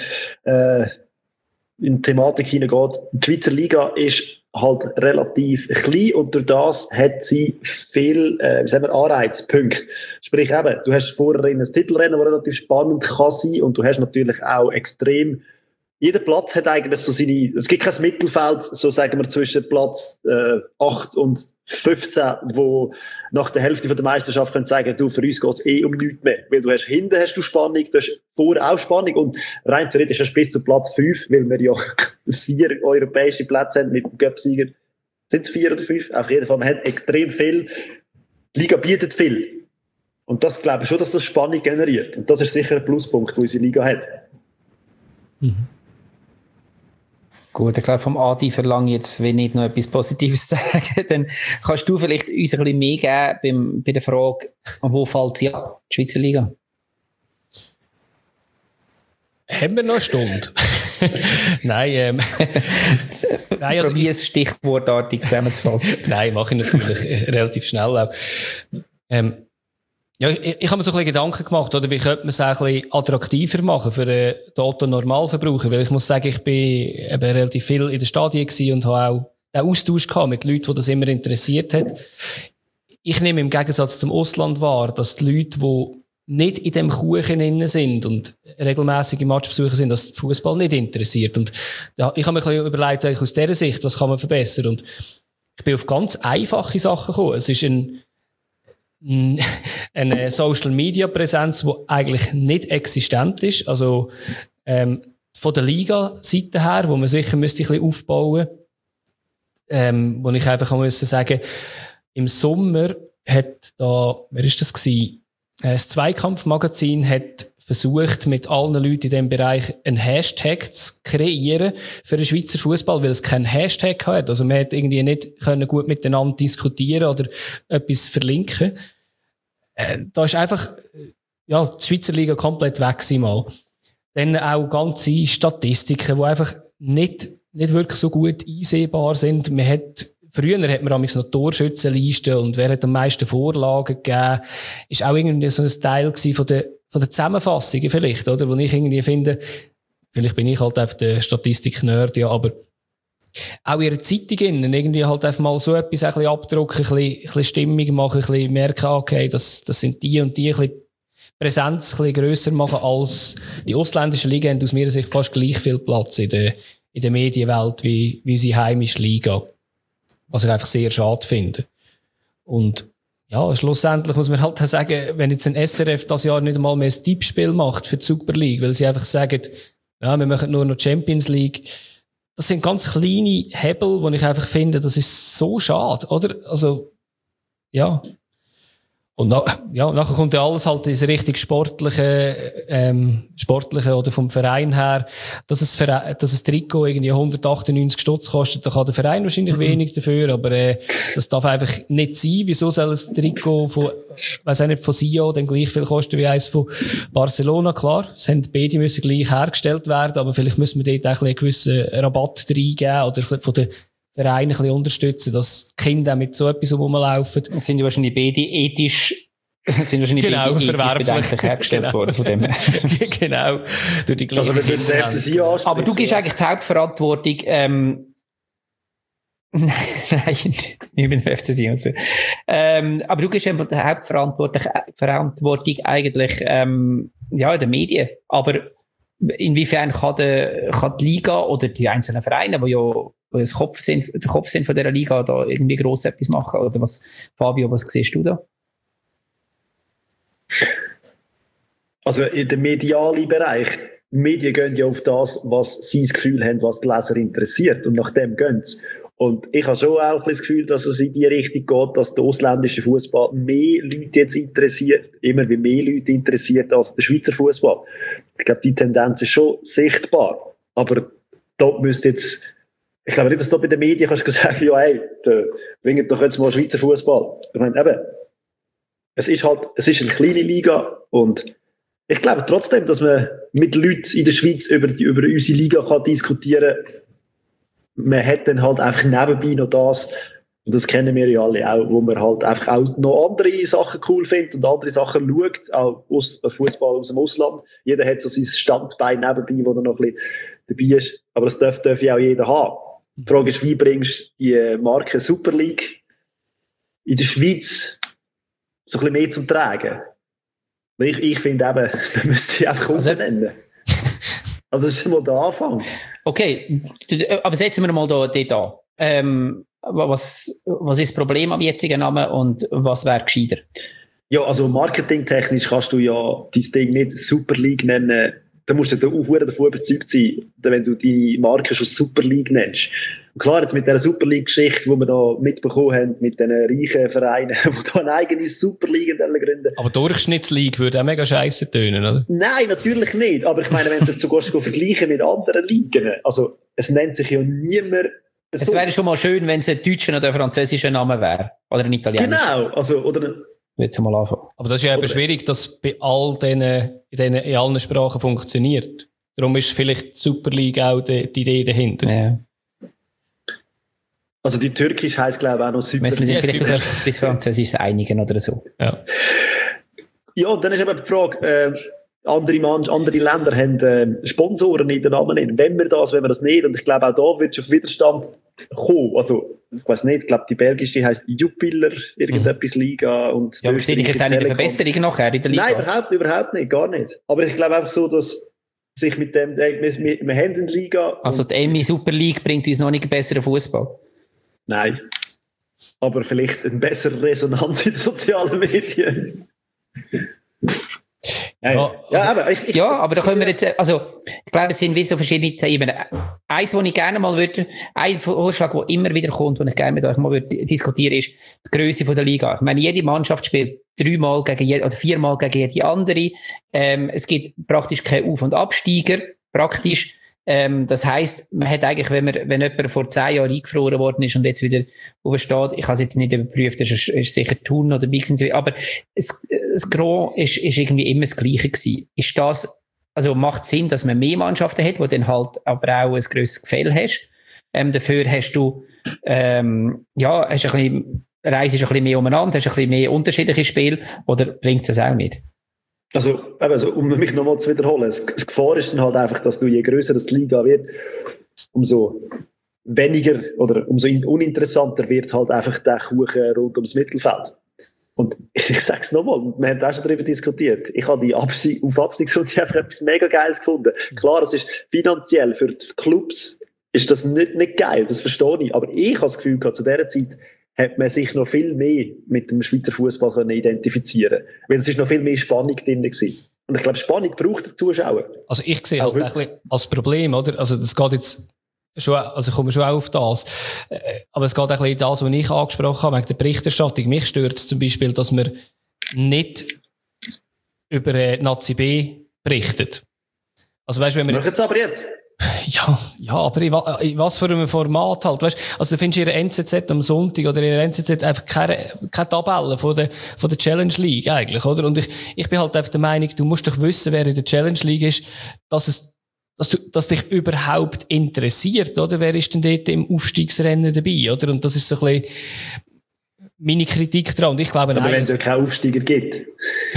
in die Thematik hineingeht, die Schweizer Liga ist halt relativ klein und durch das hat sie viel Anreizpunkte. Sprich eben, du hast vorher ein Titelrennen, das relativ spannend kann sein und du hast natürlich auch extrem jeder Platz hat eigentlich so seine, es gibt kein Mittelfeld, so sagen wir, zwischen Platz 8 und 15, wo nach der Hälfte von der Meisterschaft können sagen, du, für uns geht's um nichts mehr. Weil du hast hinten hast du Spannung, du hast vorne auch Spannung und rein theoretisch hast du bis zu Platz 5, weil wir ja 4 europäische Plätze haben mit dem Cup-Sieger. Sind es 4 oder 5? Auf jeden Fall, man hat extrem viel. Die Liga bietet viel. Und das glaube ich schon, dass das Spannung generiert. Und das ist sicher ein Pluspunkt, den unsere Liga hat. Mhm. Gut, ich glaube, vom Adi verlange jetzt, wenn nicht noch etwas Positives sagen, dann kannst du vielleicht uns ein bisschen mehr geben bei der Frage, wo fällt sie ab, die Schweizer Liga? Haben wir noch eine Stunde? Nein, nein, also probier es stichwortartig zusammenzufassen. Nein, mache ich natürlich relativ schnell auch. Ja, ich habe mir so ein bisschen Gedanken gemacht, oder wie könnte man es auch ein bisschen attraktiver machen für den Otto-Normalverbraucher, weil ich muss sagen, ich bin eben relativ viel in den Stadien gewesen und habe auch den Austausch gehabt mit Leuten, die das immer interessiert hat. Ich nehme im Gegensatz zum Ausland wahr, dass die Leute, die nicht in dem Kuchen innen sind und regelmäßige Matchbesucher sind, dass Fußball nicht interessiert. Und ja, ich habe mir ein bisschen überlegt, aus dieser Sicht, was kann man verbessern? Und ich bin auf ganz einfache Sachen gekommen. Es ist eine Social-Media-Präsenz, die eigentlich nicht existent ist. Also von der Liga-Seite her, wo man sicher müsste ein bisschen aufbauen, wo ich einfach muss sagen, im Sommer hat da, wer ist das gewesen? Das Zweikampfmagazin hat versucht, mit allen Leuten in diesem Bereich einen Hashtag zu kreieren für den Schweizer Fußball, weil es keinen Hashtag hat. Also man hat irgendwie nicht können gut miteinander diskutieren oder etwas verlinken. Da ist einfach, ja, die Schweizer Liga komplett weg gewesen mal. Dann auch ganze Statistiken, die einfach nicht wirklich so gut einsehbar sind. Früher hat man amigs noch Torschützenlisten und wer hat am meisten Vorlagen gegeben, ist auch irgendwie so ein Teil gewesen von der Zusammenfassungen vielleicht, oder? Wo ich irgendwie finde, vielleicht bin ich halt einfach der Statistik-Nerd, ja, aber auch ihre Zeitungen irgendwie halt einfach mal so etwas ein bisschen abdrucken, ein bisschen Stimmung machen, ein bisschen merken, okay, das sind die und die, ein bisschen Präsenz ein bisschen grösser machen als die ausländischen Ligen, haben aus meiner Sicht fast gleich viel Platz in der Medienwelt wie unsere heimische Liga. Was ich einfach sehr schade finde. Und ja, schlussendlich muss man halt sagen, wenn jetzt ein SRF das Jahr nicht einmal mehr ein Tippspiel macht für die Super League, weil sie einfach sagen, ja, wir machen nur noch Champions League, das sind ganz kleine Hebel, wo ich einfach finde, das ist so schade, oder? Also, ja. Und nachher kommt ja alles halt ins richtig sportliche oder vom Verein her, dass es Trikot irgendwie 198 Stutz kostet, da kann der Verein wahrscheinlich wenig dafür, aber das darf einfach nicht sein. Wieso soll ein Trikot von Sion dann gleich viel kosten wie eins von Barcelona? Klar, beide müssen gleich hergestellt werden, aber vielleicht müssen wir dort auch einen gewissen Rabatt reingeben oder von den Vereine ein bisschen unterstützen, dass die Kinder mit so etwas rumlaufen. Es sind ja wahrscheinlich beide ethisch bedenklich hergestellt worden von dem. Genau. Durch die also, aber du gibst eigentlich die Hauptverantwortung, nein, nicht mit dem FC Sion. Aber du gibst die Hauptverantwortung eigentlich, in den Medien. Aber inwiefern kann die Liga oder die einzelnen Vereine, die ja der Kopf sind von dieser Liga, da irgendwie gross etwas machen? Oder was, Fabio, was siehst du da? Also in dem medialen Bereich, die Medien gehen ja auf das, was sie das Gefühl haben, was die Leser interessiert, und nach dem gehen sie. Und ich habe schon auch das Gefühl, dass es in die Richtung geht, dass der ausländische Fußball mehr Leute jetzt interessiert, immer wie mehr Leute interessiert als der Schweizer Fußball. Ich glaube, die Tendenz ist schon sichtbar. Aber da müsste jetzt, ich glaube nicht, dass du bei den Medien kannst sagen, ja, hey, bringt doch jetzt mal Schweizer Fußball. Ich meine, eben, es ist eine kleine Liga, und ich glaube trotzdem, dass man mit Leuten in der Schweiz über unsere Liga kann diskutieren kann. Man hat dann halt einfach nebenbei noch das, und das kennen wir ja alle auch, wo man halt einfach auch noch andere Sachen cool findet und andere Sachen schaut, auch Fußball aus dem Ausland. Jeder hat so sein Standbein nebenbei, wo er noch ein bisschen dabei ist. Aber das darf ja auch jeder haben. Die Frage ist, wie bringst du die Marke Super League in der Schweiz so ein bisschen mehr zum Tragen? Ich finde eben, man müsste sie einfach umbenennen. Also das ist mal der Anfang. Okay, aber setzen wir mal dort an. Was ist das Problem am jetzigen Namen und was wäre gescheiter? Ja, also marketingtechnisch kannst du ja dein Ding nicht Super League nennen. Da musst du davon überzeugt sein, wenn du die Marke schon Super League nennst. Und klar, jetzt mit dieser Super League-Geschichte, die wir da mitbekommen haben, mit diesen reichen Vereinen, die da eine eigene Super League gründen. Aber Durchschnittsliga würde auch mega scheisse tönen, oder? Nein, natürlich nicht. Aber ich meine, wenn du sogar vergleichen mit anderen Ligen, also es nennt sich ja niemand so. Es wäre schon mal schön, wenn es ein deutscher oder ein französischer Name wäre. Oder ein italienischer. Genau, also, oder jetzt mal anfangen. Aber das ist ja eben schwierig, dass bei in allen Sprachen funktioniert. Darum ist vielleicht die Super League auch die Idee dahinter. Ja. Also die Türkisch heisst, glaube ich, auch noch Super League. Müssen wir sich vielleicht auf bis Französisch einigen oder so. Ja, und dann ist eben die Frage, andere Länder haben Sponsoren in den Namen. Wenn wir das nicht? Und ich glaube, auch da wird es auf Widerstand kommen. Also, ich weiß nicht, ich glaube, die belgische heisst Jupiler, irgendetwas Liga. Und ja, aber sehe ich jetzt eine Verbesserung nachher in der Liga? Nein, überhaupt nicht, gar nicht. Aber ich glaube einfach so, dass sich mit dem, wir haben eine Liga. Also die Emmy Super League bringt uns noch nicht einen besseren Fußball. Nein. Aber vielleicht eine bessere Resonanz in den sozialen Medien. Aber da können wir jetzt, also, ich glaube, es sind wie so verschiedene Themen. Eins, wo ich gerne mal würde, ein Vorschlag, der immer wieder kommt, den ich gerne mit euch mal diskutieren würde, ist die Grösse der Liga. Ich meine, jede Mannschaft spielt 3-mal oder 4-mal gegen jede andere. Es gibt praktisch keinen Auf- und Absteiger, praktisch. Das heisst, man hat eigentlich, wenn jemand vor 10 Jahren eingefroren worden ist und jetzt wieder aufsteht, ich habe es jetzt nicht überprüft, das ist sicher Thun oder Bixensee, aber das Gros ist irgendwie immer das Gleiche gewesen. Ist das, also macht Sinn, dass man mehr Mannschaften hat, wo dann halt aber auch ein grösseres Gefälle hast. Dafür hast du, hast ein bisschen, reist ein bisschen mehr umeinander, hast ein bisschen mehr unterschiedliche Spiele, oder bringt es auch nicht? Also, um mich nochmal zu wiederholen, das Gefahr ist dann halt einfach, dass du, je grösser die Liga wird, umso weniger oder umso uninteressanter wird halt einfach der Kuchen rund ums Mittelfeld. Und ich sage es nochmal, wir haben auch schon darüber diskutiert, ich habe die Aufabstiegsrunde einfach etwas mega Geiles gefunden. Klar, es ist finanziell für die Clubs ist das nicht geil, das verstehe ich, aber ich habe das Gefühl gehabt, zu dieser Zeit hat man sich noch viel mehr mit dem Schweizer Fußball identifizieren können. Weil es ist noch viel mehr Spannung drin gewesen. Und ich glaube, Spannung braucht der Zuschauer. Also ich sehe halt ein bisschen als Problem, oder? Also das geht jetzt also ich komme schon auch auf das. Aber es geht auch ein bisschen das, was ich angesprochen habe, wegen der Berichterstattung. Mich stört es zum Beispiel, dass man nicht über Nazi B berichtet. Also weißt, wenn man jetzt aber jetzt. Ja, aber in was für einem Format halt, weißt? Also du findest in der NZZ am Sonntag oder in der NZZ einfach keine Tabelle von der Challenge League eigentlich, oder? Und ich bin halt einfach der Meinung, du musst doch wissen, wer in der Challenge League ist, dass dich überhaupt interessiert, oder? Wer ist denn dort im Aufstiegsrennen dabei, oder? Und das ist so ein bisschen meine Kritik daran. Und ich glaube, aber wenn es keinen Aufsteiger gibt.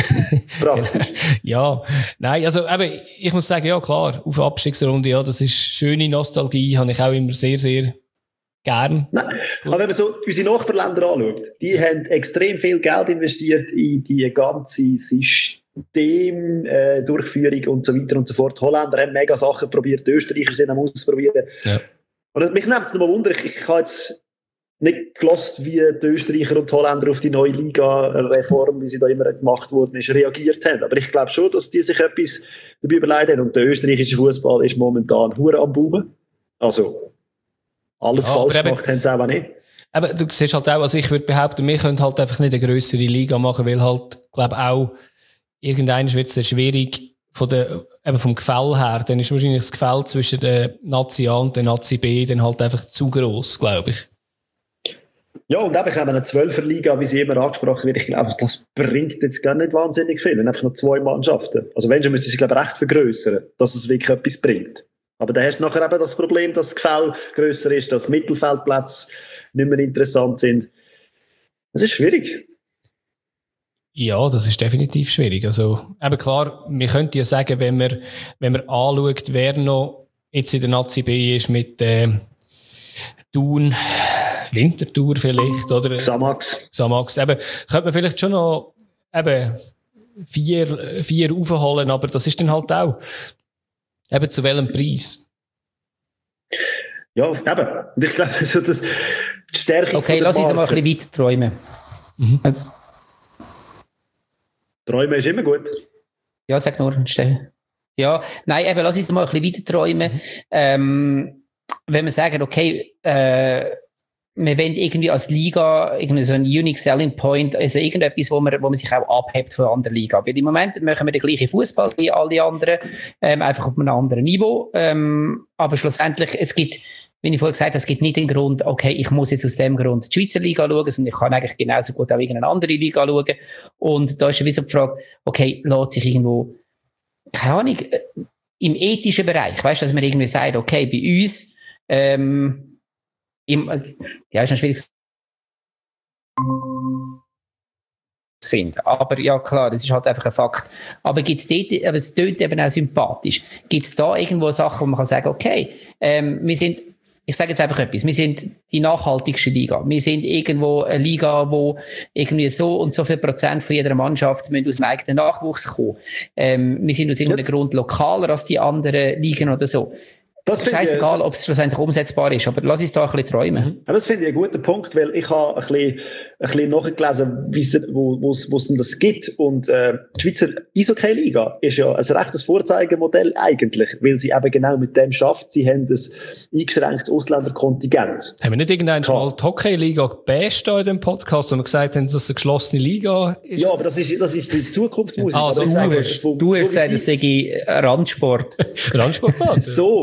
Ja, nein, also eben, ich muss sagen, ja klar, auf Abstiegsrunde, ja, das ist schöne Nostalgie, habe ich auch immer sehr, sehr gern. Nein, aber wenn man so unsere Nachbarländer anschaut, die haben extrem viel Geld investiert in die ganze Systemdurchführung und so weiter und so fort. Die Holländer haben mega Sachen probiert, die Österreicher sind am Ausprobieren. Ja. Und mich nimmt es noch mal Wunder, ich habe jetzt nicht gelost, wie die Österreicher und die Holländer auf die neue Liga-Reform, wie sie da immer gemacht worden ist, reagiert haben. Aber ich glaube schon, dass die sich etwas dabei überlegt haben. Und der österreichische Fußball ist momentan hure am Boomen. Also, alles falsch gemacht haben sie auch nicht. Aber du siehst halt auch, also ich würde behaupten, wir können halt einfach nicht eine grössere Liga machen, weil halt, glaube auch, irgendwann wird es sehr schwierig vom Gefäll her. Dann ist wahrscheinlich das Gefäll zwischen der Nazi A und der Nazi B dann halt einfach zu gross, glaube ich. Ja, und eben eine 12er-Liga, wie sie immer angesprochen wird, ich glaube, das bringt jetzt gar nicht wahnsinnig viel. Wenn einfach noch 2 Mannschaften. Also wenn schon, müsste sie, glaube ich, recht vergrössern, dass es wirklich etwas bringt. Aber dann hast du nachher eben das Problem, dass das Gefälle grösser ist, dass Mittelfeldplätze nicht mehr interessant sind. Das ist schwierig. Ja, das ist definitiv schwierig. Also, eben klar, wir könnten ja sagen, wenn man anschaut, wer noch jetzt in der Nazi B ist mit Thun, Winterthur vielleicht, oder? Xamax. Eben, könnte man vielleicht schon noch, 4 aufholen, aber das ist dann halt auch, eben zu welchem Preis? Ja, eben. Und ich glaube, so die Stärke. Okay, lass uns mal ein bisschen weiter träumen. Mhm. Also. Träumen ist immer gut. Ja, sag nur, Stell. Ja, nein, eben, lass uns mal ein bisschen weiter träumen. Wenn wir sagen, okay, wir wollen irgendwie als Liga irgendwie so einen Unique Selling Point, also irgendetwas, wo man sich auch abhebt von der anderen Liga. Weil im Moment machen wir den gleichen Fußball wie alle anderen, einfach auf einem anderen Niveau. Aber schlussendlich, es gibt, wie ich vorhin gesagt habe, es gibt nicht den Grund, okay, ich muss jetzt aus dem Grund die Schweizer Liga schauen, sondern ich kann eigentlich genauso gut auch irgendeine andere Liga schauen. Und da ist wie so die Frage, okay, lässt sich irgendwo, keine Ahnung, im ethischen Bereich, weißt du, dass man irgendwie sagt, okay, bei uns, ja, ist noch schwierig zu finden. Aber ja, klar, das ist halt einfach ein Fakt. Aber gibt's dort, aber es tönt eben auch sympathisch. Gibt es da irgendwo Sachen, wo man kann sagen, okay, wir sind, ich sage jetzt einfach etwas, wir sind die nachhaltigste Liga. Wir sind irgendwo eine Liga, wo irgendwie so und so viel Prozent von jeder Mannschaft müssen aus dem eigenen Nachwuchs kommen. Wir sind aus irgendeinem Grund lokaler als die anderen Ligen oder so. Das ist scheißegal, ob es schlussendlich umsetzbar ist, aber lass uns da ein bisschen träumen. Ja, das finde ich ein guter Punkt, weil ich habe ein bisschen nachgelesen, wo es denn das gibt. Und die Schweizer Eishockey-Liga ist ja ein rechtes Vorzeigemodell eigentlich, weil sie eben genau mit dem schafft. Sie haben ein eingeschränktes Ausländerkontingent. Haben wir nicht irgendwann mal die Hockey-Liga gebasht in dem Podcast, wo wir gesagt haben, dass es eine geschlossene Liga ist? Ja, aber das ist die Zukunftsmusik. Also, du hast gesagt, das sei Randsport. Randsport,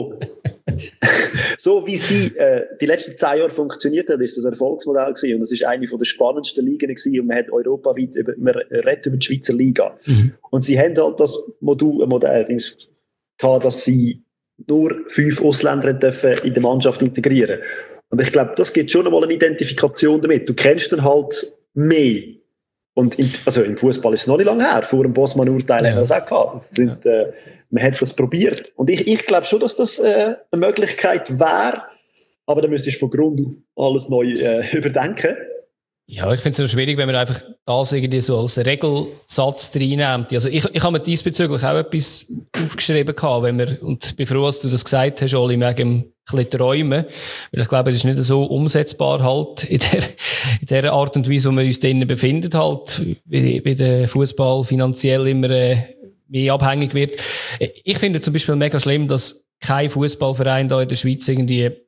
So wie sie die letzten 10 Jahre funktioniert hat, ist das ein Erfolgsmodell gewesen. Und das ist eine der spannendsten Ligen gewesen. Und man hat europaweit man redet über die Schweizer Liga. Mhm. Und sie haben halt das Modell gehabt, dass sie nur 5 Ausländer dürfen in der Mannschaft integrieren. Und ich glaube, das gibt schon einmal eine Identifikation damit. Du kennst dann halt mehr. Und im Fußball ist es noch nicht lange her. Vor dem Bosman-Urteil haben wir das auch gehabt. Man hat das probiert. Und ich glaube schon, dass das eine Möglichkeit wäre. Aber dann müsstest du von Grund auf alles neu überdenken. Ja, ich finde es schwierig, wenn man einfach das irgendwie so als Regelsatz reinnimmt. Also ich habe mir diesbezüglich auch etwas aufgeschrieben gehabt, und bin froh, dass du das gesagt hast, Oli, wegen ein bisschen träumen. Weil ich glaube, das ist nicht so umsetzbar halt in der Art und Weise, wo wir uns drinnen befinden halt, wie der Fußball finanziell immer mehr abhängig wird. Ich finde zum Beispiel mega schlimm, dass kein Fußballverein da in der Schweiz irgendwie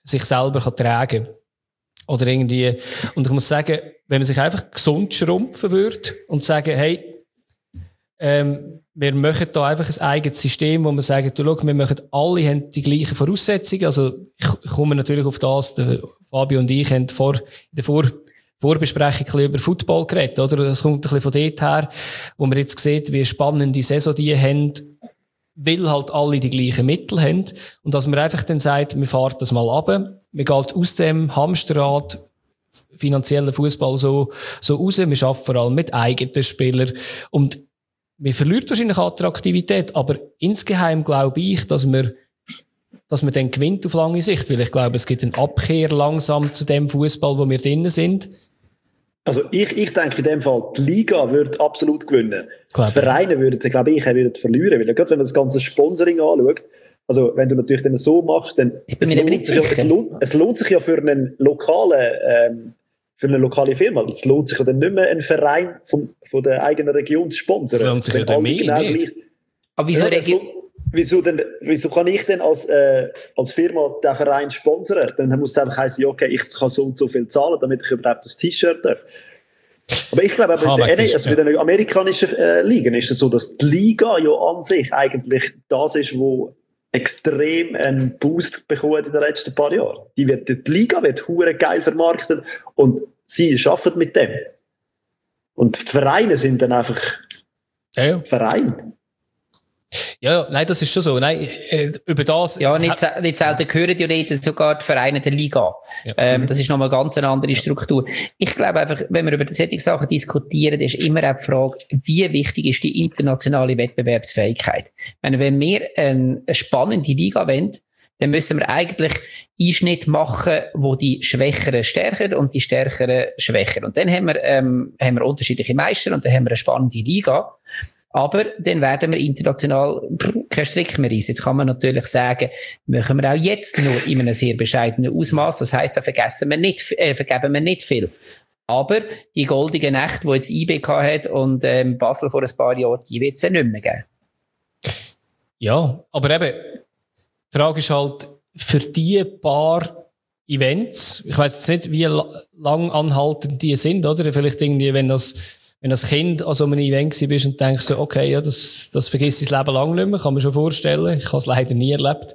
sich selber tragen kann. Oder irgendwie, und ich muss sagen, wenn man sich einfach gesund schrumpfen würde und sagen, hey, wir machen da einfach ein eigenes System, wo wir sagen, du, schau, wir machen alle haben die gleichen Voraussetzungen. Also, ich komme natürlich auf das, der Fabio und ich haben in der Vorbesprechung ein bisschen über Football geredet, oder? Das kommt ein bisschen von dort her, wo man jetzt sieht, wie spannend die Saison die haben, weil halt alle die gleichen Mittel haben. Und dass man einfach dann sagt, wir fahren das mal runter, wir gehen aus dem Hamsterrad finanziellen Fußball so raus, wir arbeiten vor allem mit eigenen Spielern und wir verlieren wahrscheinlich Attraktivität, aber insgeheim glaube ich, dass man dann gewinnt auf lange Sicht, weil ich glaube, es gibt eine Abkehr langsam zu dem Fußball, wo wir drinnen sind. Also ich denke in dem Fall, die Liga würde absolut gewinnen. Die Vereine würden, glaube ich, verlieren, weil gerade wenn man das ganze Sponsoring anschaut, also wenn du natürlich dann so machst, dann es lohnt sich ja für eine lokale Firma. Es lohnt sich ja dann nicht mehr, einen Verein von der eigenen Region zu sponsern. Das lohnt sich ja dann mehr. Aber wieso kann ich denn als Firma den Verein sponsern? Dann muss es einfach heißen, okay, ich kann so und so viel zahlen, damit ich überhaupt das T-Shirt darf. Aber ich glaube, bei den amerikanischen Ligen ist es so, dass die Liga ja an sich eigentlich das ist, wo extrem einen Boost bekommen in den letzten paar Jahren. Die Liga wird hure geil vermarktet und sie arbeiten mit dem. Und die Vereine sind dann einfach Vereine. Ja, nein, das ist schon so. Nein, über das... Ja, nicht selten gehören ja nicht sogar die Vereine der Liga. Ja. Das ist nochmal ganz eine andere Struktur. Ich glaube einfach, wenn wir über solche Sachen diskutieren, ist immer auch die Frage, wie wichtig ist die internationale Wettbewerbsfähigkeit? Wenn wir eine spannende Liga wollen, dann müssen wir eigentlich Einschnitt machen, wo die Schwächeren stärker und die Stärkeren schwächer. Und dann haben wir unterschiedliche Meister und dann haben wir eine spannende Liga. Aber dann werden wir international keinen Strick mehr reissen. Jetzt kann man natürlich sagen, machen wir auch jetzt nur in einem sehr bescheidenen Ausmaß. Das heisst, da vergeben wir nicht viel. Aber die goldene Nacht, die jetzt IBK hat und Basel vor ein paar Jahren, die wird es ja nicht mehr geben. Ja, aber eben, die Frage ist halt, für die paar Events, ich weiss jetzt nicht, wie lang anhaltend die sind, oder? Vielleicht irgendwie, wenn das Kind an so einem Event bist und denkst so, okay, ja, das vergisst das Leben lang nicht mehr, kann man schon vorstellen. Ich habe es leider nie erlebt.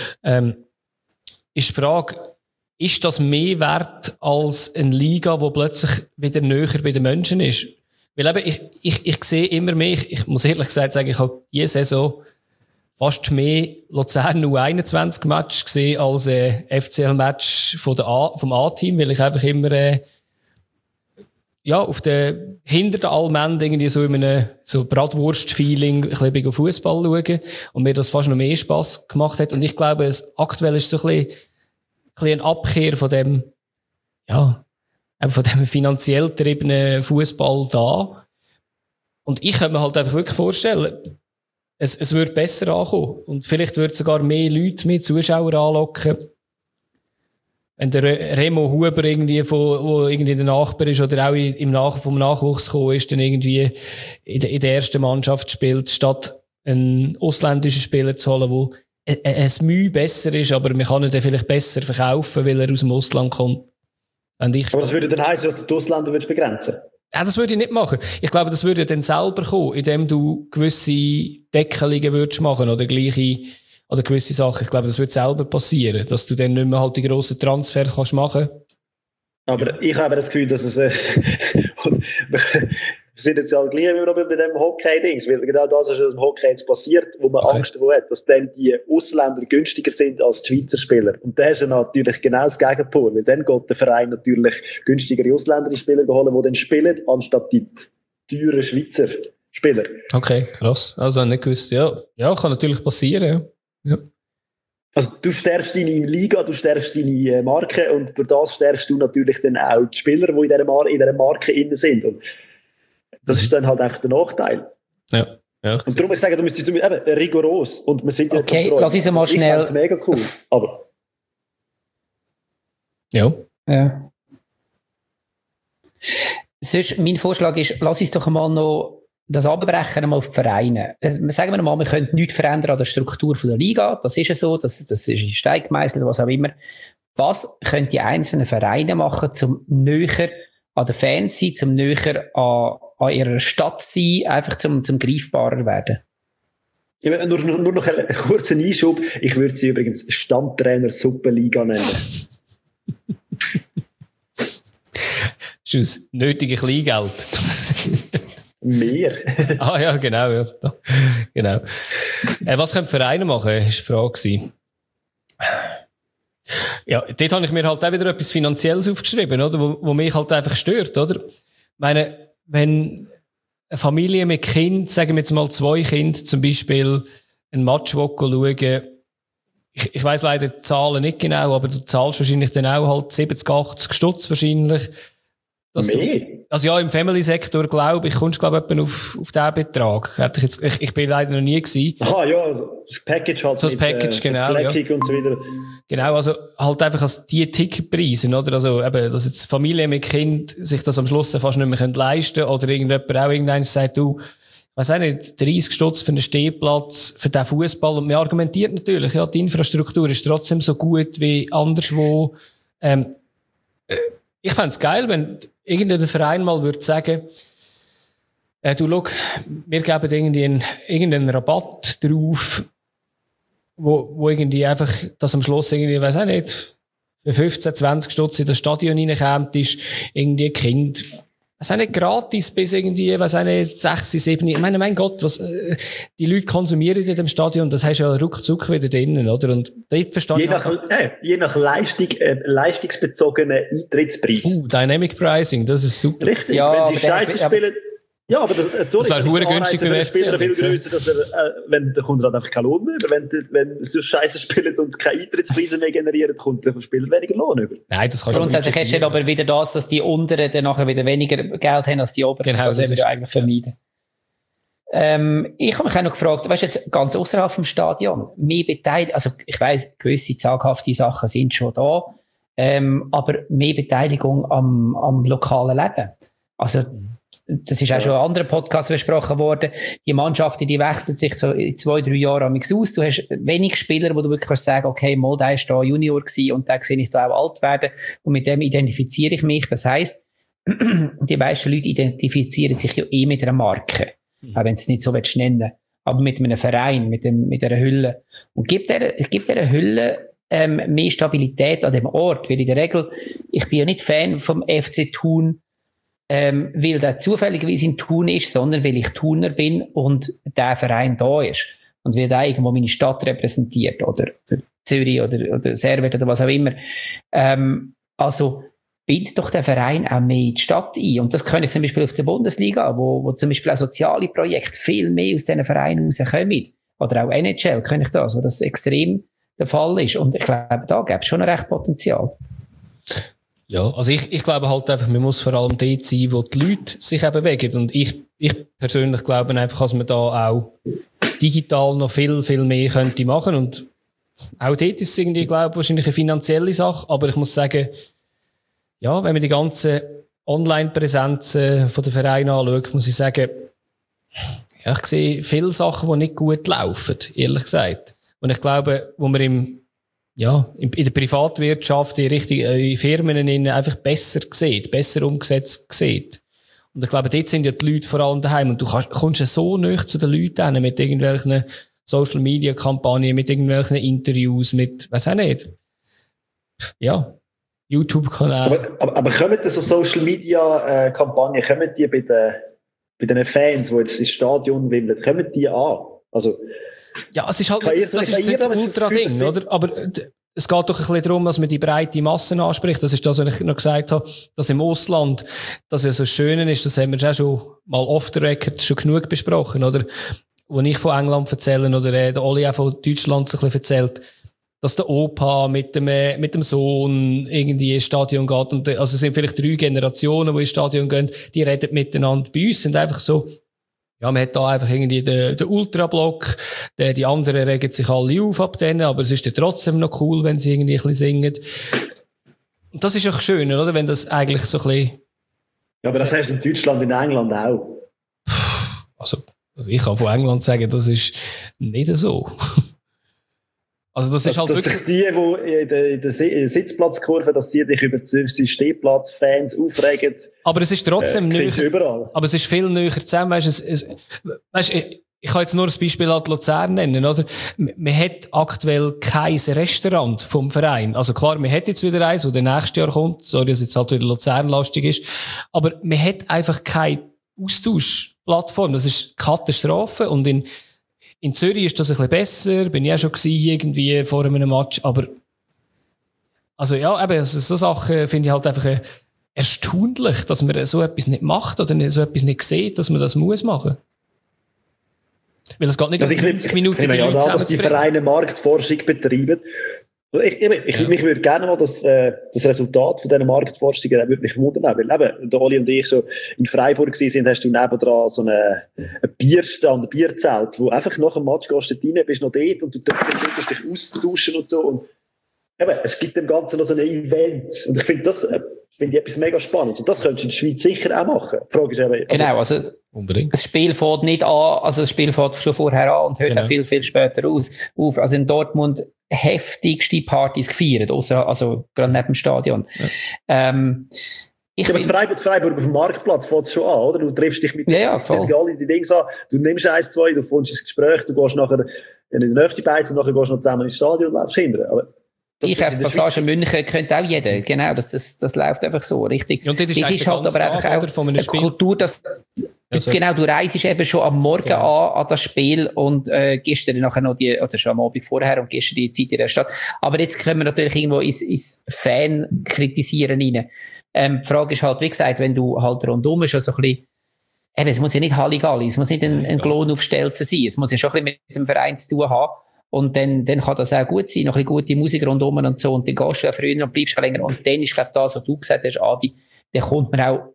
Ist die Frage, ist das mehr wert als eine Liga, die plötzlich wieder näher bei den Menschen ist? Weil eben, ich sehe immer mehr, ich muss ehrlich gesagt sagen, ich habe diese Saison fast mehr Luzern U21-Match gesehen als FCL-Match vom A-Team, weil ich einfach immer hinter den Allmenden irgendwie so in einem so Bratwurst-Feeling ein bisschen Fußball schauen und mir das fast noch mehr Spass gemacht hat. Und ich glaube, aktuell ist so ein bisschen eine Abkehr von dem, von dem finanziell getriebenen Fußball da. Und ich kann mir halt einfach wirklich vorstellen, es würde besser ankommen. Und vielleicht würde sogar mehr Leute, mehr Zuschauer anlocken. Wenn der Remo Huber irgendwie, wo irgendwie der Nachbar ist oder auch vom Nachwuchs gekommen ist, dann irgendwie in der ersten Mannschaft spielt, statt einen ausländischen Spieler zu holen, der ein Mühe besser ist, aber man kann ihn dann vielleicht besser verkaufen, weil er aus dem Ausland kommt. Aber das würde dann heißen, dass du die Ausländer begrenzen willst? Ja, das würde ich nicht machen. Ich glaube, das würde dann selber kommen, indem du gewisse Deckelungen würdest machen oder gewisse Sachen. Ich glaube, das wird selber passieren, dass du dann nicht mehr halt die grossen Transfers kannst machen. Aber ich habe das Gefühl, dass es wir sind jetzt ja gleich immer noch bei dem Hockey-Dings, weil genau das ist im Hockey jetzt passiert, wo man Angst davor hat, dass dann die Ausländer günstiger sind als die Schweizer Spieler. Und das ist ja natürlich genau das Gegenpol, weil dann geht der Verein natürlich günstigere ausländische Spieler holen, die dann spielen, anstatt die teuren Schweizer Spieler. Okay, krass. Also nicht gewusst. Ja, kann natürlich passieren, ja. Also du stärkst deine Liga, du stärkst deine Marke und durch das stärkst du natürlich dann auch die Spieler, die in dieser Marke innen sind. Und das ist dann halt einfach der Nachteil. Ja. Und darum, ich sage, du müsstest eben rigoros. Und wir sind okay, lass uns mal schnell. Das ist mega cool. Aber. Ja. Sonst, mein Vorschlag ist, lass uns doch mal noch das abbrechen auf die Vereine. Sagen wir mal, wir können nichts verändern an der Struktur der Liga. Das ist ja so, das ist Stein gemeißelt, was auch immer. Was können die einzelnen Vereine machen, um näher an den Fans zu sein, zum näher an ihrer Stadt zu sein, einfach zum greifbarer werden? Ja, nur noch einen kurzen Einschub. Ich würde sie übrigens Stammtrainer Superliga nennen. Das ist aus nötige Kleingeld. Mehr? Ah ja, genau. Ja. Genau. Was können die Vereine machen, war die Frage. Ja, dort habe ich mir halt auch wieder etwas Finanzielles aufgeschrieben, oder? Wo mich halt einfach stört, oder? Ich meine, wenn eine Familie mit Kind, sagen wir jetzt mal 2 Kinder, zum Beispiel ein Match schauen, ich weiss leider die Zahlen nicht genau, aber du zahlst wahrscheinlich dann auch halt 70, 80 Stutz wahrscheinlich. Also ja, im Family-Sektor, glaube ich, kommst du, glaube ich, etwa auf diesen Betrag. Ich bin leider noch nie gewesen. Ah ja, das Package halt. So das Package, genau. Ja. Und so weiter. Genau, also halt einfach als die Ticketpreise, oder? Also eben, dass jetzt Familie mit Kind sich das am Schluss fast nicht mehr leisten können oder irgendjemand auch irgendwann sagt, du, ich weiss auch nicht, 30 Stutz für einen Stehplatz, für den Fußball. Und man argumentiert natürlich, ja, die Infrastruktur ist trotzdem so gut wie anderswo. Ich fände es geil, wenn irgendein Verein mal würde sagen, du, schau, wir geben irgendeinen Rabatt drauf, wo irgendwie einfach, dass am Schluss irgendwie, weiss auch nicht, für 15, 20 Stutz in das Stadion reinkommt, ist irgendwie ein Kind, weiss auch nicht, gratis bis irgendwie, weiss auch nicht, 6, 7, ich meine, mein Gott, die Leute konsumieren in dem Stadion, das hast du ja ruckzuck wieder drinnen, oder? Und dort verstehe je nach leistungsbezogenen Eintrittspreis. Dynamic Pricing, das ist super. Richtig, ja, wenn sie Scheiße spielen. Ja, aber das wäre hure günstig beim FCL. Viel grösser, dass wenn der kommt halt einfach kein Lohn mehr über. Wenn sie Scheiße spielen und keine Eintrittspreise mehr generieren, kommt der Spieler weniger Lohn über. Nein, das kannst du nicht. Grundsätzlich hast du aber wieder das, dass die Unteren dann nachher wieder weniger Geld haben als die Oberen. Genau, das wollen wir eigentlich vermeiden. Ich habe mich auch noch gefragt, weißt du, jetzt ganz außerhalb vom Stadion, mehr Beteiligung, also ich weiss, gewisse zaghafte Sachen sind schon da, aber mehr Beteiligung am lokalen Leben. Also, das ist auch schon in anderen Podcasts besprochen worden. Die Mannschaften, die wechseln sich so in 2-3 Jahren aus. Du hast wenig Spieler, wo du wirklich kannst sagen, okay, mal, der ist da Junior gewesen und der sehe ich da auch alt werden. Und mit dem identifiziere ich mich. Das heisst, die meisten Leute identifizieren sich ja mit einer Marke. Auch wenn es nicht so nennen. Aber mit einem Verein, mit einer Hülle. Und gibt der Hülle mehr Stabilität an dem Ort. Weil in der Regel, ich bin ja nicht Fan vom FC Thun, weil der zufälligerweise in Thun ist, sondern weil ich Thuner bin und der Verein da ist. Und weil der irgendwo meine Stadt repräsentiert. Oder Zürich oder Servet oder was auch immer. Also, bindet doch der Verein auch mehr in die Stadt ein. Und das können zum Beispiel auf der Bundesliga, wo zum Beispiel auch soziale Projekte viel mehr aus diesen Vereinen rauskommen. Oder auch NHL kann ich das, wo das extrem der Fall ist. Und ich glaube, da gäbe es schon ein recht Potenzial. Ja, also ich glaube halt einfach, man muss vor allem dort sein, wo die Leute sich eben bewegen. Und ich persönlich glaube einfach, dass man da auch digital noch viel, viel mehr könnte machen. Und auch dort ist es irgendwie, glaube ich, wahrscheinlich eine finanzielle Sache. Aber ich muss sagen, ja, wenn man die ganzen Online-Präsenzen von den Vereinen anschaut, muss ich sagen, ja, ich sehe viele Sachen, die nicht gut laufen, ehrlich gesagt. Und ich glaube, wo man in der Privatwirtschaft, in Firmen einfach besser sieht, besser umgesetzt sieht. Und ich glaube, dort sind ja die Leute vor allem daheim. Und du kommst ja so nahe zu den Leuten hin, mit irgendwelchen Social-Media-Kampagnen, mit irgendwelchen Interviews, mit, weiss auch nicht. Ja. YouTube-Kanal. Aber kommen so Social-Media-Kampagnen, kommen die bei den Fans, die jetzt ins Stadion wimmeln, kommen die an? Also, ja, es ist halt, das ist jetzt das Ultra-Ding, oder? Aber es geht doch ein bisschen darum, dass man die breite Massen anspricht. Das ist das, was ich noch gesagt habe, dass im Ausland, dass es so schön ist, das haben wir auch schon mal off the record schon genug besprochen, oder? Wo ich von England erzähle, oder der Oli auch von Deutschland so ein bisschen erzählt, dass der Opa mit dem Sohn irgendwie ins Stadion geht. Und, also es sind vielleicht 3 Generationen, die ins Stadion gehen, die reden miteinander. Bei uns sind einfach so, ja, man hat da einfach irgendwie den Ultrablock, die anderen regen sich alle auf ab denen, aber es ist dann trotzdem noch cool, wenn sie irgendwie ein bisschen singen. Und das ist auch schön, oder? Wenn das eigentlich so ein bisschen... Ja, aber das hast du in Deutschland, in England auch. Also ich kann von England sagen, das ist nicht so. Also das ist halt dass wirklich... sich die in der Sitzplatzkurve, dass sie dich über die Stehplatzfans aufregen. Aber es ist trotzdem überall. Aber es ist viel näher zusammen. Weißt, ich kann jetzt nur ein Beispiel an Luzern nennen, oder? Man hat aktuell kein Restaurant vom Verein. Also klar, man hat jetzt wieder eins, das nächstes Jahr kommt. Sorry, dass jetzt halt wieder Luzern-lastig ist. Aber man hat einfach keine Austauschplattform. Das ist Katastrophe. Und in Zürich ist das ein bisschen besser. Bin ich auch schon gewesen, irgendwie vor einem Match. Aber, also ja, eben, also so Sachen finde ich halt einfach erstaunlich, dass man so etwas nicht macht oder so etwas nicht sieht, dass man das muss machen. Weil es geht nicht um 90 Minuten die Leute zusammenzubringen. Dass die Vereine Marktforschung betreiben. Mich würde gerne mal das Resultat von dieser Marktforschung würde mich wundern. Weil eben, der Oli und ich so in Freiburg sind, hast du nebendran so einen Bierstand, ein Bierzelt, wo einfach nach dem Match gehst du rein, bist noch dort und du darfst dich austauschen und so. Und eben, es gibt dem Ganzen noch so ein Event. Und ich finde ich etwas mega spannend. Und das könntest du in der Schweiz sicher auch machen. Die Frage ist eben, genau, also unbedingt. Das Spiel fängt nicht an, also das Spiel fängt schon vorher an und hört auch viel, viel später auf. Also in Dortmund heftigste Partys gefeiert, also gerade neben dem Stadion. Ja. Aber Freiburg auf dem Marktplatz fängt es schon an, oder? Du triffst dich mit alle die Dinge an, du nimmst 1, 2, du findest ins Gespräch, du gehst nachher in den nächsten Beiz und nachher gehst du noch zusammen ins Stadion und läufst hinterher. Aber Einkaufspassage München könnte auch jeder. Genau, das läuft einfach so, richtig. Ja, und das ist halt aber einfach auch von einem Spiel. Kultur, dass genau, du reist eben schon am Morgen an das Spiel und gehst dir nachher noch oder schon am Abend vorher und gehst dir die Zeit in der Stadt. Aber jetzt können wir natürlich irgendwo ins Fan-Kritisieren rein. Die Frage ist halt, wie gesagt, wenn du halt rundum schon so ein bisschen, eben, es muss ja nicht Halligalli, es muss nicht ein Klon aufstelzen sein, es muss ja schon ein bisschen mit dem Verein zu tun haben. Und dann kann das auch gut sein, noch ein bisschen gute Musik rundum und so. Und dann gehst du ja früher und bleibst länger. Und dann ist, glaube ich, das, was du gesagt hast, Adi, dann kommt man auch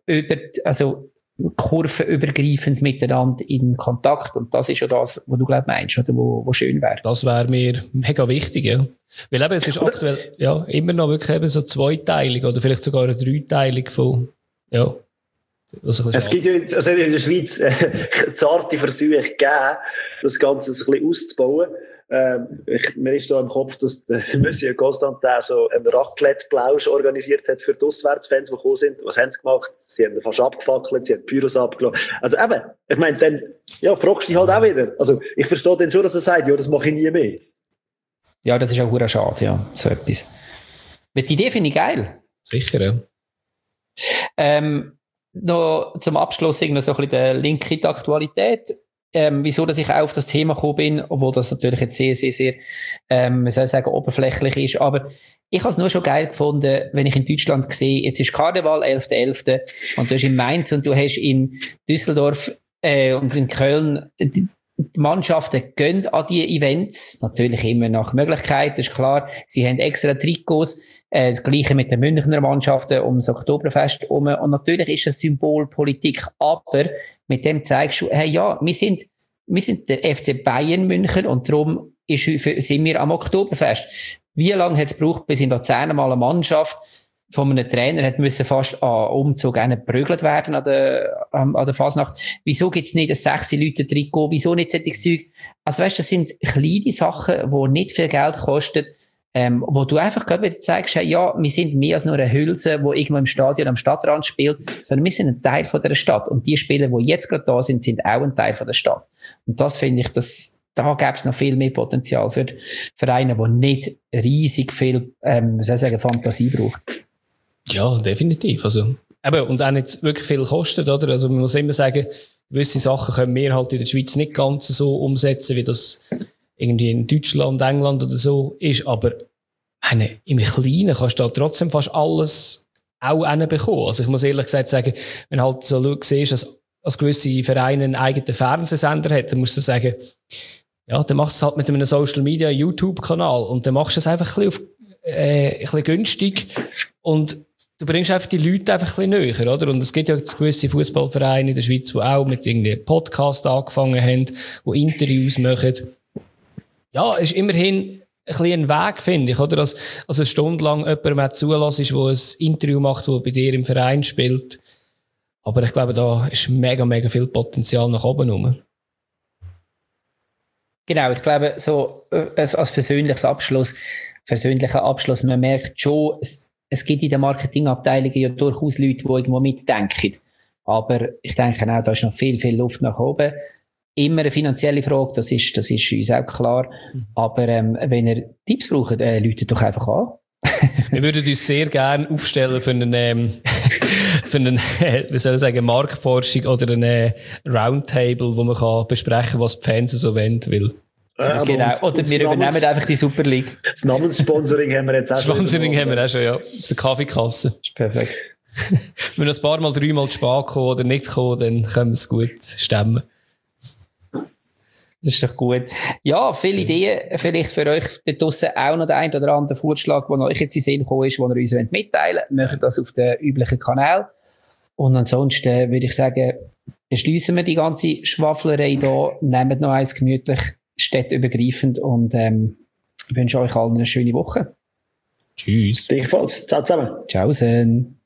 kurvenübergreifend miteinander in Kontakt. Und das ist ja das, was du, glaube ich, meinst, oder wo schön wäre. Das wäre mir mega wichtig, ja. Weil eben, es ist aktuell, ja, immer noch wirklich eben so zweiteilig oder vielleicht sogar eine dreiteilig von, ja. Es gibt ja in der Schweiz zarte Versuche gegeben, das Ganze ein bisschen auszubauen. Mir ist da im Kopf, dass der Monsieur Constantin so einen Raclette-Plausch organisiert hat für die Auswärtsfans, die gekommen sind. Was haben sie gemacht? Sie haben fast abgefackelt, sie haben die Pyros abgelassen. Also eben, ich meine, dann fragst du dich halt auch wieder. Also ich verstehe dann schon, dass er sagt, ja, das mache ich nie mehr. Ja, das ist auch verdammt schade, ja, so etwas. Aber die Idee finde ich geil. Sicher, ja. Noch zum Abschluss noch so ein bisschen der Link in die Aktualität. Wieso, dass ich auch auf das Thema gekommen bin, obwohl das natürlich jetzt sehr, sehr, sehr, man soll sagen, oberflächlich ist, aber ich habe es nur schon geil gefunden, wenn ich in Deutschland sehe, jetzt ist Karneval, 11.11. und du hast in Mainz und du hast in Düsseldorf und in Köln, die Mannschaften gehen an die Events, natürlich immer nach Möglichkeit, das ist klar, sie haben extra Trikots, das Gleiche mit den Münchner Mannschaften ums Oktoberfest herum. Und natürlich ist es Symbolpolitik, aber mit dem zeigst du, hey, ja, wir sind der FC Bayern München und darum sind wir am Oktoberfest. Wie lange hat es gebraucht, bis in Luzern mal eine Mannschaft von einem Trainer hat müssen fast an Umzug geprügelt werden an der Fasnacht? Wieso gibt's nicht ein 6 Leute Trikot? Wieso nicht solches Zeug? Also weißt, das sind kleine Sachen, die nicht viel Geld kosten, wo du einfach gerade wieder zeigst, ja, wir sind mehr als nur eine Hülse, die irgendwo im Stadion am Stadtrand spielt, sondern wir sind ein Teil von der Stadt. Und die Spieler, die jetzt gerade da sind, sind auch ein Teil von der Stadt. Und das finde ich, da gäbe es noch viel mehr Potenzial für Vereine, die nicht riesig viel, Fantasie braucht. Ja, definitiv. Also, eben, und auch nicht wirklich viel kostet, oder? Also, man muss immer sagen, gewisse Sachen können wir halt in der Schweiz nicht ganz so umsetzen, wie das irgendwie in Deutschland, England oder so ist. Aber im Kleinen kannst du da trotzdem fast alles auch hinbekommen. Also, ich muss ehrlich gesagt sagen, wenn halt so siehst, dass gewisse Vereine einen eigenen Fernsehsender hat, dann musst du sagen, ja, dann machst du es halt mit einem Social Media YouTube-Kanal und dann machst du es einfach ein bisschen günstig und du bringst einfach die Leute einfach ein bisschen näher, oder? Und es gibt ja gewisse Fußballvereine in der Schweiz, die auch mit irgendwie Podcast angefangen haben, die Interviews machen. Ja, es ist immerhin ein bisschen ein Weg, finde ich, oder? Also eine Stunde lang jemandem zulässt, der ein Interview macht, der bei dir im Verein spielt. Aber ich glaube, da ist mega, mega viel Potenzial nach oben rum. Genau, ich glaube, so als persönlicher Abschluss, man merkt schon, es gibt in den Marketingabteilungen ja durchaus Leute, die irgendwo mitdenken. Aber ich denke auch, da ist noch viel, viel Luft nach oben. Immer eine finanzielle Frage, das ist uns auch klar. Aber wenn ihr Tipps braucht, läutet doch einfach an. Wir würden uns sehr gerne aufstellen für einen, wie soll ich sagen, Marktforschung oder einen Roundtable, wo man kann besprechen kann, was die Fans so wollen. Weil genau. Oder wir übernehmen einfach die Super League. Das Namenssponsoring haben wir jetzt auch schon. Das Sponsoring haben wir auch schon, ja. Das ist die Kaffeekasse. Das ist perfekt. Wenn wir ein paar Mal, 3 Mal zu spät kommen oder nicht kommen, dann können wir es gut stemmen. Das ist doch gut. Ja, viele Ideen. Vielleicht für euch da draussen auch noch der ein oder andere Vorschlag, der euch jetzt in den Sinn gekommen ist, den ihr uns mitteilen wollt. Macht das auf den üblichen Kanal. Und ansonsten würde ich sagen, beschließen wir die ganze Schwafelerei hier, nehmt noch eins gemütlich, städtübergreifend und wünsche euch allen eine schöne Woche. Tschüss. Gleichfalls. Ciao zusammen. Tschaußen.